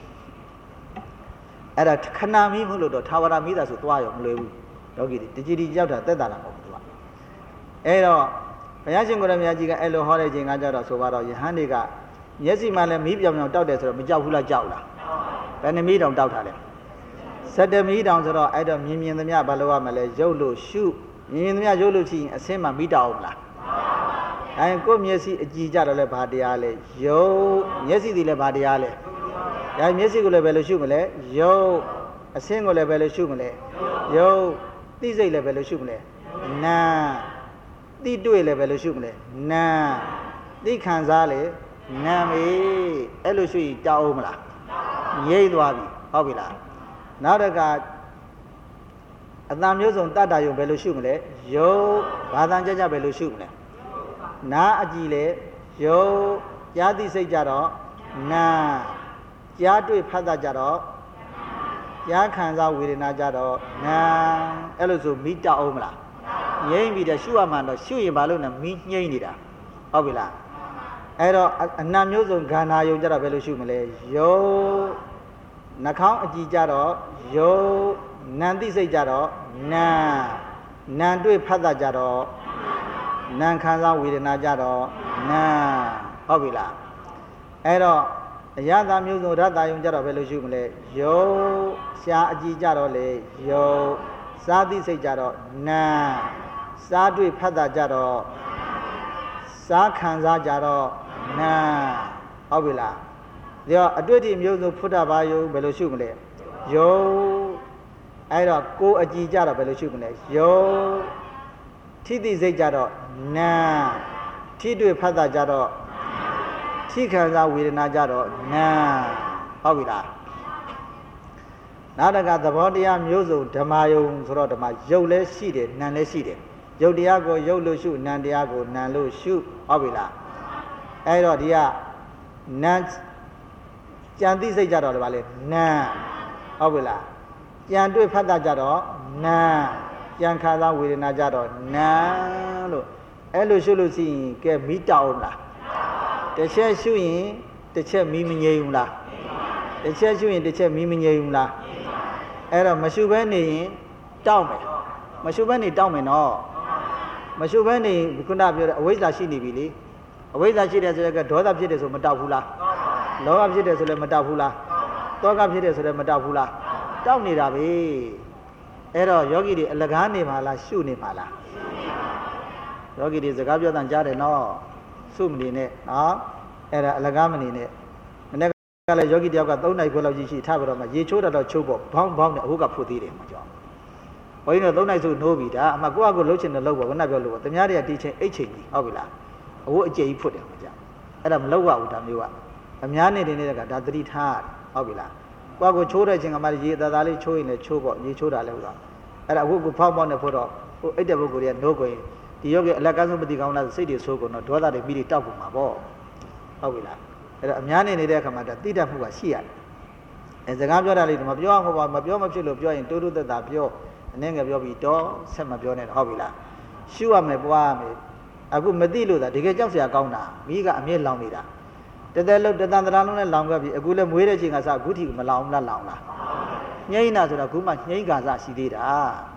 အဲ့ဒါခဏမီးမဟုတ်လို့တော့ထာဝရမိသားဆိုသွားရောမလွယ်ဘူးယောဂီတွေတကြီးကြီးရောက်တာတက်တာလားမဟုတ်ဘူးသူကအဲ့တော့ဘုရားရှင်ကိုရမကြီးကအဲ့လိုဟောတဲ့ချိန်ကကြတော့ဆိုပါတော့ယဟန်တွေကမျက်စိမှလည်းမီးပြောင်ပြောင်တောက်တယ်ဆိုတော့မကြောက်ဘူးလားကြောက်လားဘယ်နှမီးတောင်တောက်တာလဲစက်တမီးတောင်ဆိုတော့အဲ့တော့မြင်မြင်သမျှဘာလို့ရမလဲရုပ်လို့ရှုမြင်မြင်သမျှရုပ်လို့ရှိရင်အစင်းမှမီးတောက်အောင်လားအဲကိုမျက်စိအကြည့်ကြတော့လဲဘာတရားလဲရုပ်မျက်စိဒီလဲဘာတရားလဲဒါမျက်စိကိုလည်းဘယ်လိုရှုမလဲရုပ်အစင်းကိုလည်းဘယ်လိုရှုမလဲရုပ်သိစိတ်လည်းဘယ်လိုရှုမလဲနာသိတွေ့လည်းဘယ်လိုရှုမလဲနာသိခံစားလေနာမေအဲ့လိုရှုရင်ကြောက်အောင်မလားငြိမ့်သွားပြီဟုတ်ပြီလားနောက်တစ်ခါအတန်မျိုးစုံတတ္တယုံဘယ်လိုရှုမလဲရုပ်ဘာသာကြကြဘယ်လိုရှုမလဲနာအကြည့်လေရုပ်ကြားသိစိတ်ကြတော့နာကြားတွေ့ဖတ်တာကြတော့ကြားခံစားဝေဒနာကြတော့နာအဲ့လိုဆိုမိတောက်အောင်မလားငြိမ့်ပြီးတော့ရှုရမှတော့ရှုရင်ဘာလို့လဲမိငြိမ့်နေတာဟုတ်ပြီလားအဲ့တော့အနတ်မျိုးစုံခန္ဓာယုံကြတော့ဘယ်လိုရှုမလဲရုပ်နှာခေါင်းအကြည့်ကြတော့ရုပ်နာမ်သိစိတ်ကြတော့နာနာမ်တွေ့ဖတ်တာကြတော့နာမ်ခံစားဝေဒနာကြတော့နာဟုတ်ပြီလားအဲ့တော့အရသာမျိုးစုံရတ္တယုံကြတော့ဘယ်လိုရှုမလဲရုပ်ရှားအကြည့်ကြတော့လေရုပ်စားသိစိတ်ကြတော့နာစားတွေ့ဖတ်တာကြတော့စားခံစားကြတော့နာဟုတ်ပြီလားဒါတော့အတွေ့အထိမျိုးစုံဖုဒ္ဓဘာယုံဘယ်လိုရှုမလဲယုံအဲ့တော့ကိုယ်အကြည့်ကြတော့ဘယ်လိုရှုမလဲယုံထိသိစိတ်ကြတော့နာထိတွေ့ဖတ်တာကြတော့ထိခံစားဝေဒနာကြတော့နာဟုတ်ပြီလားနောက်တစ်ခါသဘောတရားမျိုးစုံဓမ္မယုံဆိုတော့ဓမ္မယုတ်လည်းရှိတယ်နာမ်လည်းရှိတယ်ယုတ်တရားကိုယုတ်လို့ရှုနာမ်တရားကိုနာမ်လို့ရှုဟုတ်ပြီလားအဲ့တော့ဒီကနာမ်ကြံသိစိတ်ကြတော့လည်းဗာလေနာမ်ဟုတ်ပြီလားကြံတွေ့ဖတ်တာကြတော့နာမ်ကြံခါသားဝေဒနာကြတော့နာမ်လို့အဲ့လိုရှုလို့ရှိရင်ကဲမိတောက်အောင်လားတစ်ချက်ရှုရင်တစ်ချက်မီးမငြိမ်ဘူးလားတစ်ချက်ရှုရင်တစ်ချက်မီးမငြိမ်ဘူးလားအဲ့တော့မရှုဘဲနေရင်တောက်မယ်မရှုဘဲနေတောက်မယ်နော်မရှုဘဲနေခုနပြောတဲ့အဝိဇ္ဇာရှိနေပြီလေအဝိဇ္ဇာရှိတယ်ဆိုတော့ဒေါသဖြစ်တယ်ဆိုမတောက်ဘူးလားလောဘဖြစ်တယ်ဆိုလည်းမတောက်ဘူးလားတောကဖြစ်တယ်ဆိုလည်းမတောက်ဘူးလားတောက်နေတာပဲအဲ့တော့ယောဂီတွေအလကားနေပါလားရှုနေပါလားယောဂီတွေစကားပြောတန်ကြားတယ်နော်စုမနေနဲ့နော်အဲ့ဒါအလကားမနေနဲ့မနေ့ကလည်းယောဂီတယောက်ကသုံးနိုင်ခွဲလောက်ကြီးရှိထားပြီးတော့မှရေချိုးတာတော့ချိုးပေါ့ဘောင်းဘောင်းနဲ့အခုကဖွတ်သေးတယ်မှာကြောင်းဘုန်းကြီးတို့သုံးနိုင်စုနိုးပြီဒါအမှကိုယ့်အကိုလှုပ်ချင်တယ်လှုပ်ပေါ့ခုနပြောလို့ပေါ့တမားတွေကတီးချင်းအိတ်ချိန်ကြီးဟုတ်ပြီလားအဝတ်အကျယ်ကြီးဖွတ်တယ်မှာကြောင်းအဲ့ဒါမလှုပ်ရဘူးဒါမျိုးကအများနဲ့နေနေတဲ့ကဒါသတိထားဟုတ်ပြီလားကိုယ့်အကိုချိုးတဲ့ချင်းကမှရေအသာသားလေးချိုးရင်လည်းချိုးပေါ့ရေချိုးတာလည်းဟုတ်တော့အဲ့ဒါအခုကိုဖောက်ပေါက်နဲ့ဖို့တော့ဟိုအိတ်တဲ့ပုဂ္ဂိုလ်တွေကနိုးကိုရင်ဒီယောဂီအလက်ကန်းဆုံးမတိကောင်းလားစိတ်တွေဆိုးကုန်တော့ဒေါသတွေပြီးတွေတောက်ကုန်မှာပေါ့ဟုတ်ပြီလားအဲ့တော့အများနဲ့နေတဲ့အခါမှာဒါတိတတ်မှုကရှိရတယ်အဲစကားပြောတာလေးဒီမှာပြောအောင်ဟောပါမပြောမဖြစ်လို့ပြောရင်တိုးတိုးသက်သာပြောအနေငယ်ပြောပြီးတော့ဆက်မပြောနဲ့ဟုတ်ပြီလားရှုရမယ်ပွားရမယ်အခုမသိလို့သာတကယ်ကြောက်စရာကောင်းတာမိကအမြဲလောင်နေတာတသက်လုံးတသံတရာလုံးနဲ့လောင်ခဲ့ပြီအခုလည်းမွေးတဲ့ချိန်ကစအခုထိမလောင်လားလောင်လားငြိမ့်တာဆိုတော့ခုမှငြိမ့်ကာစရှိသေးတာ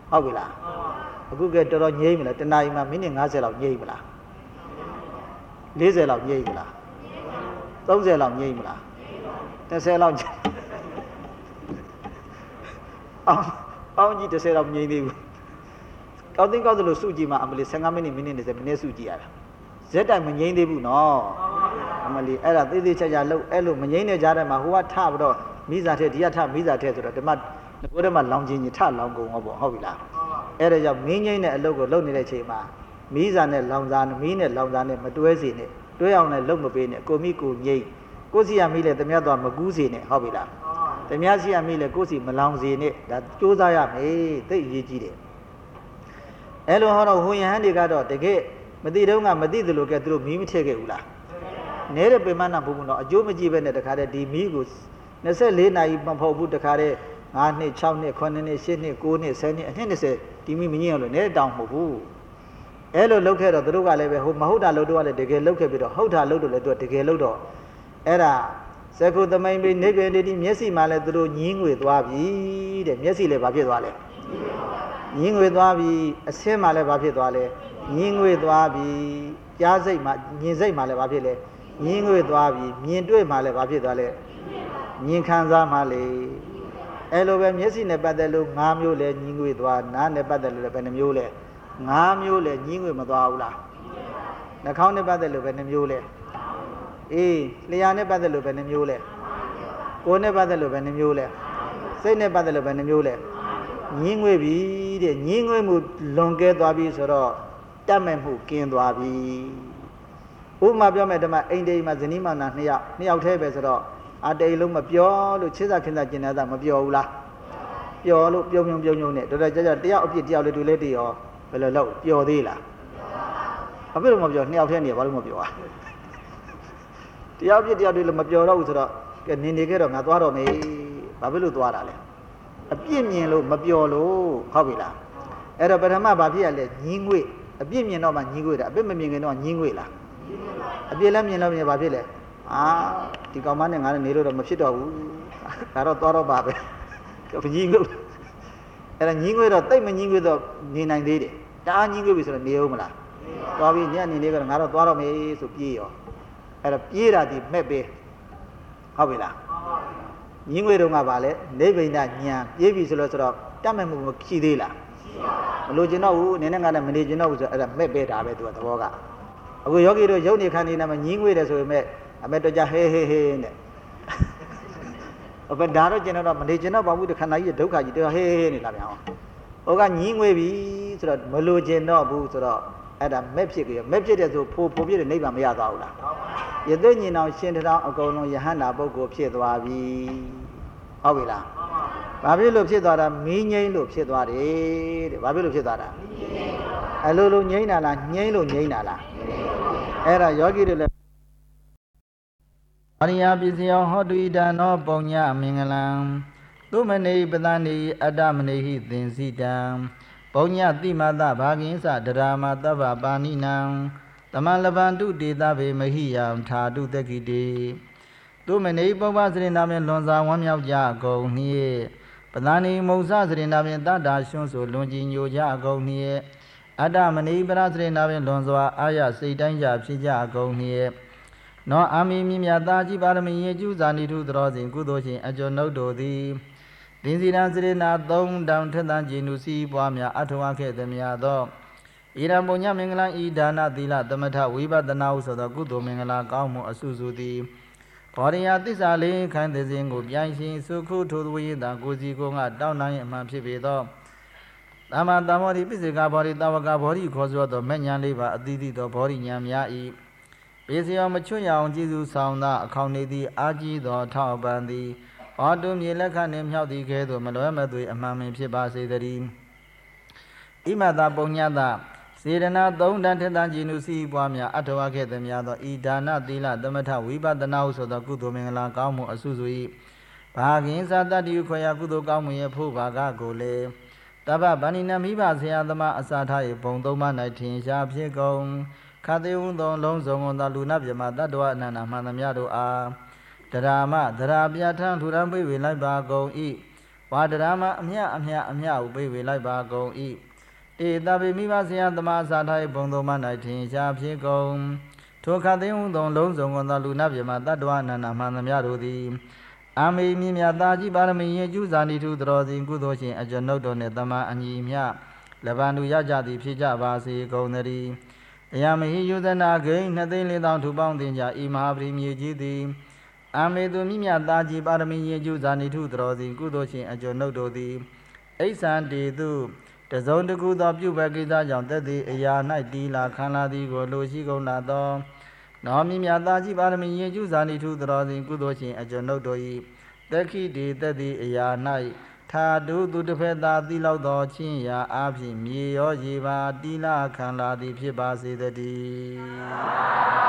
ဟုတ်ပြီလားအခုကတော်တော်ငြိမ့်မလားတနားရီမှာမိနစ်၅၀လောက်ငြိမ့်မလား၄၀လောက်ငြိမ့်မလား၃၀လောက်ငြိမ့်မလား၁၀လောက်အောင်အောင်ကြီး၁၀လောက်ငြိမ့်သေးဘူးကောက်သိန်းကောက်သလိုစုကြည့်မှအမလီ၁၅မိနစ်မိနစ်၂၀မိနစ်စုကြည့်ရတာဇက်တိုင်မငြိမ့်သေးဘူးနော်အမလီအဲ့ဒါသေးသေးချာချာလှုပ်အဲ့လိုမငြိမ့်တဲ့ကြားထဲမှာဟိုကထပြီးတော့မိစာထက်ဒီကထမိစာထက်ဆိုတော့ဒီမှာကိုယ်ထဲမှာလောင်ချင်းကြီးထလောင်ကုန်ဟောပေါ့ဟုတ်ပြီလားအဲ့ဒါကြောင့်မင်းငိမ့်တဲ့အလုပ်ကိုလုပ်နေတဲ့အချိန်မှာမိစာနဲ့လောင်စာမီးနဲ့လောင်စာနဲ့မတွဲစေနဲ့တွဲအောင်လည်းလုပ်မပေးနဲ့ကိုမိကိုငိမ့်ကိုစီရမိလည်းတမရသွားမကူးစေနဲ့ဟုတ်ပြီလားတမရစီရမိလည်းကိုစီမလောင်စေနဲ့ဒါစူးစမ်းရမယ်သိအရေးကြီးတယ်အဲ့လိုဟောတော့ဟိုယဟန်တွေကတော့တကယ်မသိတော့ကမသိသလိုကဲသူတို့မီးမထည့်ခဲ့ဘူးလားနဲတဲ့ပေမနာဘုံဘုံတော့အကျိုးမကြည့်ပဲနဲ့တခါတည်းဒီမီးကို၂၄နာရီမဖို့ဘူးတခါတည်း၅နှစ်၆နှစ်၉နှစ်၈နှစ်၉နှစ်၁၀နှစ်အနှစ်၂၀ဒီမီးမငြင်းအောင်လို့နဲတောင်မဟုတ်ဘူးအဲ့လိုလုပ်ခဲ့တော့သူတို့ကလည်းပဲဟိုမဟုတ်တာလုပ်တော့လည်းတကယ်လုပ်ခဲ့ပြီးတော့ဟုတ်တာလုပ်တော့လည်းသူကတကယ်လုပ်တော့အဲ့ဒါသက္ကုသမိန်ပိနေပေတိမျက်စိမှလည်းသူတို့ညင်းငွေသွားပြီတဲ့မျက်စိလည်းဘာဖြစ်သွားလဲညင်းငွေသွားပြီအဆင်းမှလည်းဘာဖြစ်သွားလဲညင်းငွေသွားပြီကြားစိတ်မှညင်စိတ်မှလည်းဘာဖြစ်လဲညင်းငွေသွားပြီမြင်တွေ့မှလည်းဘာဖြစ်သွားလဲမြင်ခံစားမှလေအဲ့လိုပဲမျက်စိနဲ့ပတ်သက်လို့၅မျိုးလဲညင်းငွေသွားနားနဲ့ပတ်သက်လို့လည်းဘယ်နှမျိုးလဲ၅မျိုးလဲညင်းငွေမသွားဘူးလားနှာခေါင်းနဲ့ပတ်သက်လို့ဘယ်နှမျိုးလဲအေးလျှာနဲ့ပတ်သက်လို့ဘယ်နှမျိုးလဲကိုယ်နဲ့ပတ်သက်လို့ဘယ်နှမျိုးလဲစိတ်နဲ့ပတ်သက်လို့ဘယ်နှမျိုးလဲညင်းငွေပြီတဲ့ညင်းငွေမှုလွန်ကဲသွားပြီဆိုတော့တတ်မဲ့မှုကင်းသွားပြီဥပမာပြောမယ်ဓမ္မအိမ်တိမ်မှာဇနီးမောင်နှံနှစ်ယောက်နှစ်ယောက်တည်းပဲဆိုတော့အတိတ်လုံးမပြောလို့ချစ်စားခင်စားကျင်နေတာမပြောဘူးလားပြောလို့ပြုံပြုံပြုံပြုံနဲ့တော်တော်ကြာကြာတယောက်အပြစ်တယောက်လေးတွေ့လဲတည်ရောဘယ်လိုလုပ်ပျော်သေးလားအပြစ်လို့မပြောနှစ်ယောက်တည်းနေဘာလို့မပြောอ่ะတယောက်ပြစ်တယောက်တွေလည်းမပြောတော့ဘူးဆိုတော့ကဲနေနေခဲ့တော့ငါသွားတော့မေးဘာဖြစ်လို့သွားတာလဲအပြစ်မြင်လို့မပြောလို့ဟုတ်ပြီလားအဲ့တော့ပထမဘာဖြစ်ရလဲညင်းငွေ့အပြစ်မြင်တော့မှညင်းငွေ့တာအပြစ်မမြင်ခင်တော့ညင်းငွေ့လားအပြစ်လည်းမြင်လို့မြင်ဘာဖြစ်လဲအာဒီကောင်မနဲ့ငါနဲ့နေလို့တော့မဖြစ်တော့ဘူးဒါတော့သွားတော့ပါပဲညင်းငွေ့အဲ့ဒါညင်းငွေ့တော့တိတ်မညင်းငွေ့တော့နေနိုင်သေးတယ်တအားညင်းငွေ့ပြီဆိုတော့နေအောင်မလားသွားပြီးညနေနေကတော့ငါတော့သွားတော့မေးဆိုပြေးရောအဲ့တော့ပြေးတာဒီမဲ့ပဲဟုတ်ပြီလားညင်းငွေတုံးကပါလေနိဗ္ဗိန္ဒညံပြေးပြီဆိုလို့ဆိုတော့တတ်မဲ့မှုမရှိသေးလားမလို့ကျင်တော့ဘူးနည်းနည်းငါနဲ့မနေကျင်တော့ဘူးဆိုအဲ့ဒါမဲ့ပဲတာပဲသူကသဘောကအခုယောဂီတို့ရုပ်နေခန္ဒီနာမှာညင်းငွေတယ်ဆိုပေမဲ့အမေတော့ကြဟေးဟေးဟေးနဲ့အဘဒါတော့ကျင်တော့မနေကျင်တော့ဘာဘူးတခန္ဓာကြီးဒုက္ခကြီးတော့ဟေးဟေးနေလာပြန်အောင်ဟိုကညင်းငွေပြီဆိုတော့မလို့ကျင်တော့ဘူးဆိုတော့အဲ့ဒါမဲ့ဖြစ်ကြရမဲ့ဖြစ်တဲ့ဆိုဖိုးဖိုးပြည့်တဲ့နိဗ္ဗာန်မရသွားဘူးလားယသိညင်အောင်ရှင်တောင်အကုန်လုံးယဟန္တာပုဂ္ဂိုလ်ဖြစ်သွားပြီဟုတ်ပြီလားဘာဖြစ်လို့ဖြစ်သွားတာမင်းငိမ့်လို့ဖြစ်သွားတယ်တဲ့ဘာဖြစ်လို့ဖြစ်သွားတာအလိုလိုငိမ့်တာလားငိမ့်လို့ငိမ့်တာလားအဲ့ဒါယောဂီတွေလည်းအရိယပစ္စယောဟောတုဣဒံနောပုံညမင်္ဂလံသုမနေပသနေအတ္တမနေဟိသင်္စိတံပုံညတိမတဘာဂိသဒရာမတဗ္ဗပါဏိနံတမလဗန္တုတေသဗေမဟိယံထာတုတကိတေသုမနေပုပ္ပစရိနာဖြင့်လွန်စွာဝမ်းမြောက်ကြကုန်နှင့်ပသနေမုံစစရိနာဖြင့်တတ္တာရှွန်းဆိုလွန်ကြည်ညိုကြကုန်နှင့်အတ္တမနေပရစရိနာဖြင့်လွန်စွာအာရစိတ်တိုင်းကြဖြစ်ကြကုန်နှင့်နောအာမီမြမြတာကြည်ပါရမီယေကျူဇာနိထုသရောစဉ်ကုသိုလ်ရှင်အကျော်နှုတ်တို့သည်သင်္စီရန်စရိနာသုံးတောင်ထက်တန်ကြည်နုစီပွားများအထောက်ခဲ့သည်များသောဣရံပုံညမင်္ဂလာဤဒါနသီလသမထဝိပဿနာဟုဆိုသောကုသိုလ်မင်္ဂလာကောင်းမှုအစုစုသည်ဘောရိယသစ္စာလေးခိုင်းသည်စဉ်ကိုပြိုင်ရှင်စုခုထိုသူဝိယတာကိုစီကိုငါတောင်းနိုင်အမှန်ဖြစ်ပေသောသမ္မာသမ္မောဓိပိစိကဘောဓိတဝကဘောဓိခေါ်ဆိုသောမဲ့ညာလေးပါအတိတိသောဘောဓိညာများ၏ပေစယောမချွတ်ရအောင်ကြည်စုဆောင်သောအခေါင်နေသည်အာကြီးသောထောက်ပံသည်ဘောတုမြေလက်ခနှင့်မြောက်သည်ကဲ့သို့မလွဲမသွေအမှန်ပင်ဖြစ်ပါစေတည်းဣမတာပုံညတာစေရနာသုံးတန်ထက်တန်ကြည်နုစီပွားများအထောက်ခဲ့သည်များသောဤဒါနသီလသမထဝိပဿနာဟုဆိုသောကုသိုလ်မင်္ဂလာကောင်းမှုအစုစု၏ဘာဂင်သာတတ္တိခွေယကုသိုလ်ကောင်းမှုရဲ့ဖို့ဘာကကိုလေတပ္ပဗန္နိနမိဘဆရာသမားအစာထား၏ဘုံသုံးပါး၌ထင်ရှားဖြစ်ကုန်ခသေဝုံသောလုံးစုံသောလူနာပြမတတ္တဝအနန္တမှန်သမျှတို့အားတရာမတရာပြဋ္ဌာန်းထူရန်ပိဝေလိုက်ပါကုန်၏ဝါဒရမအမြအမြအမြဥပိဝေလိုက်ပါကုန်ဤတေတပိမိဘဆရာသမားစာထိုင်ဘုံသုံးပါး၌ထင်ရှားဖြစ်ကုန်ထိုခတ်သိမ်းဟုသောလုံးစုံသောလူနာပြမတတ္တဝအနန္တမှန်သမျှတို့သည်အာမေမြင့်မြတ်သာကြီးပါရမီရင်ကျူးဇာနိထုတော်စဉ်ကုသိုလ်ရှင်အကျွန်ုပ်တို့နှင့်တမန်အညီမြလဗန္တုရကြသည်ဖြစ်ကြပါစေကုန်သတည်းတရားမဟိယုဇနာဂိမ်းနှစ်သိန်းလေးသောထူပေါင်းတင်ကြဤမဟာပရိမြေကြီးသည်အာမေသူမြင့်မြတ်သာကြီးပါရမီရင်ကျူးဇာနိထုတော်စဉ်ကုသိုလ်ရှင်အကျွန်ုပ်တို့သည်အိဆံတေသူတစုံတကူသောပြုဘကိစ္စကြောင့်တက်သည့်အရာ၌တီလာခံလာသည်ကိုလိုရှိကုန်လာသောနောမြင့်မြတ်သာကြီးပါရမီရင်ကျူးဇာနိထုတော်စဉ်ကုသိုလ်ရှင်အကျွန်ုပ်တို့၏တက်ခိတေတက်သည့်အရာ၌ထာတုသူတစ်ဖက်သာတိလောက်သောချင်းရာအားဖြင့်မြေရောရေပါတီလာခံလာသည်ဖြစ်ပါစေတည်း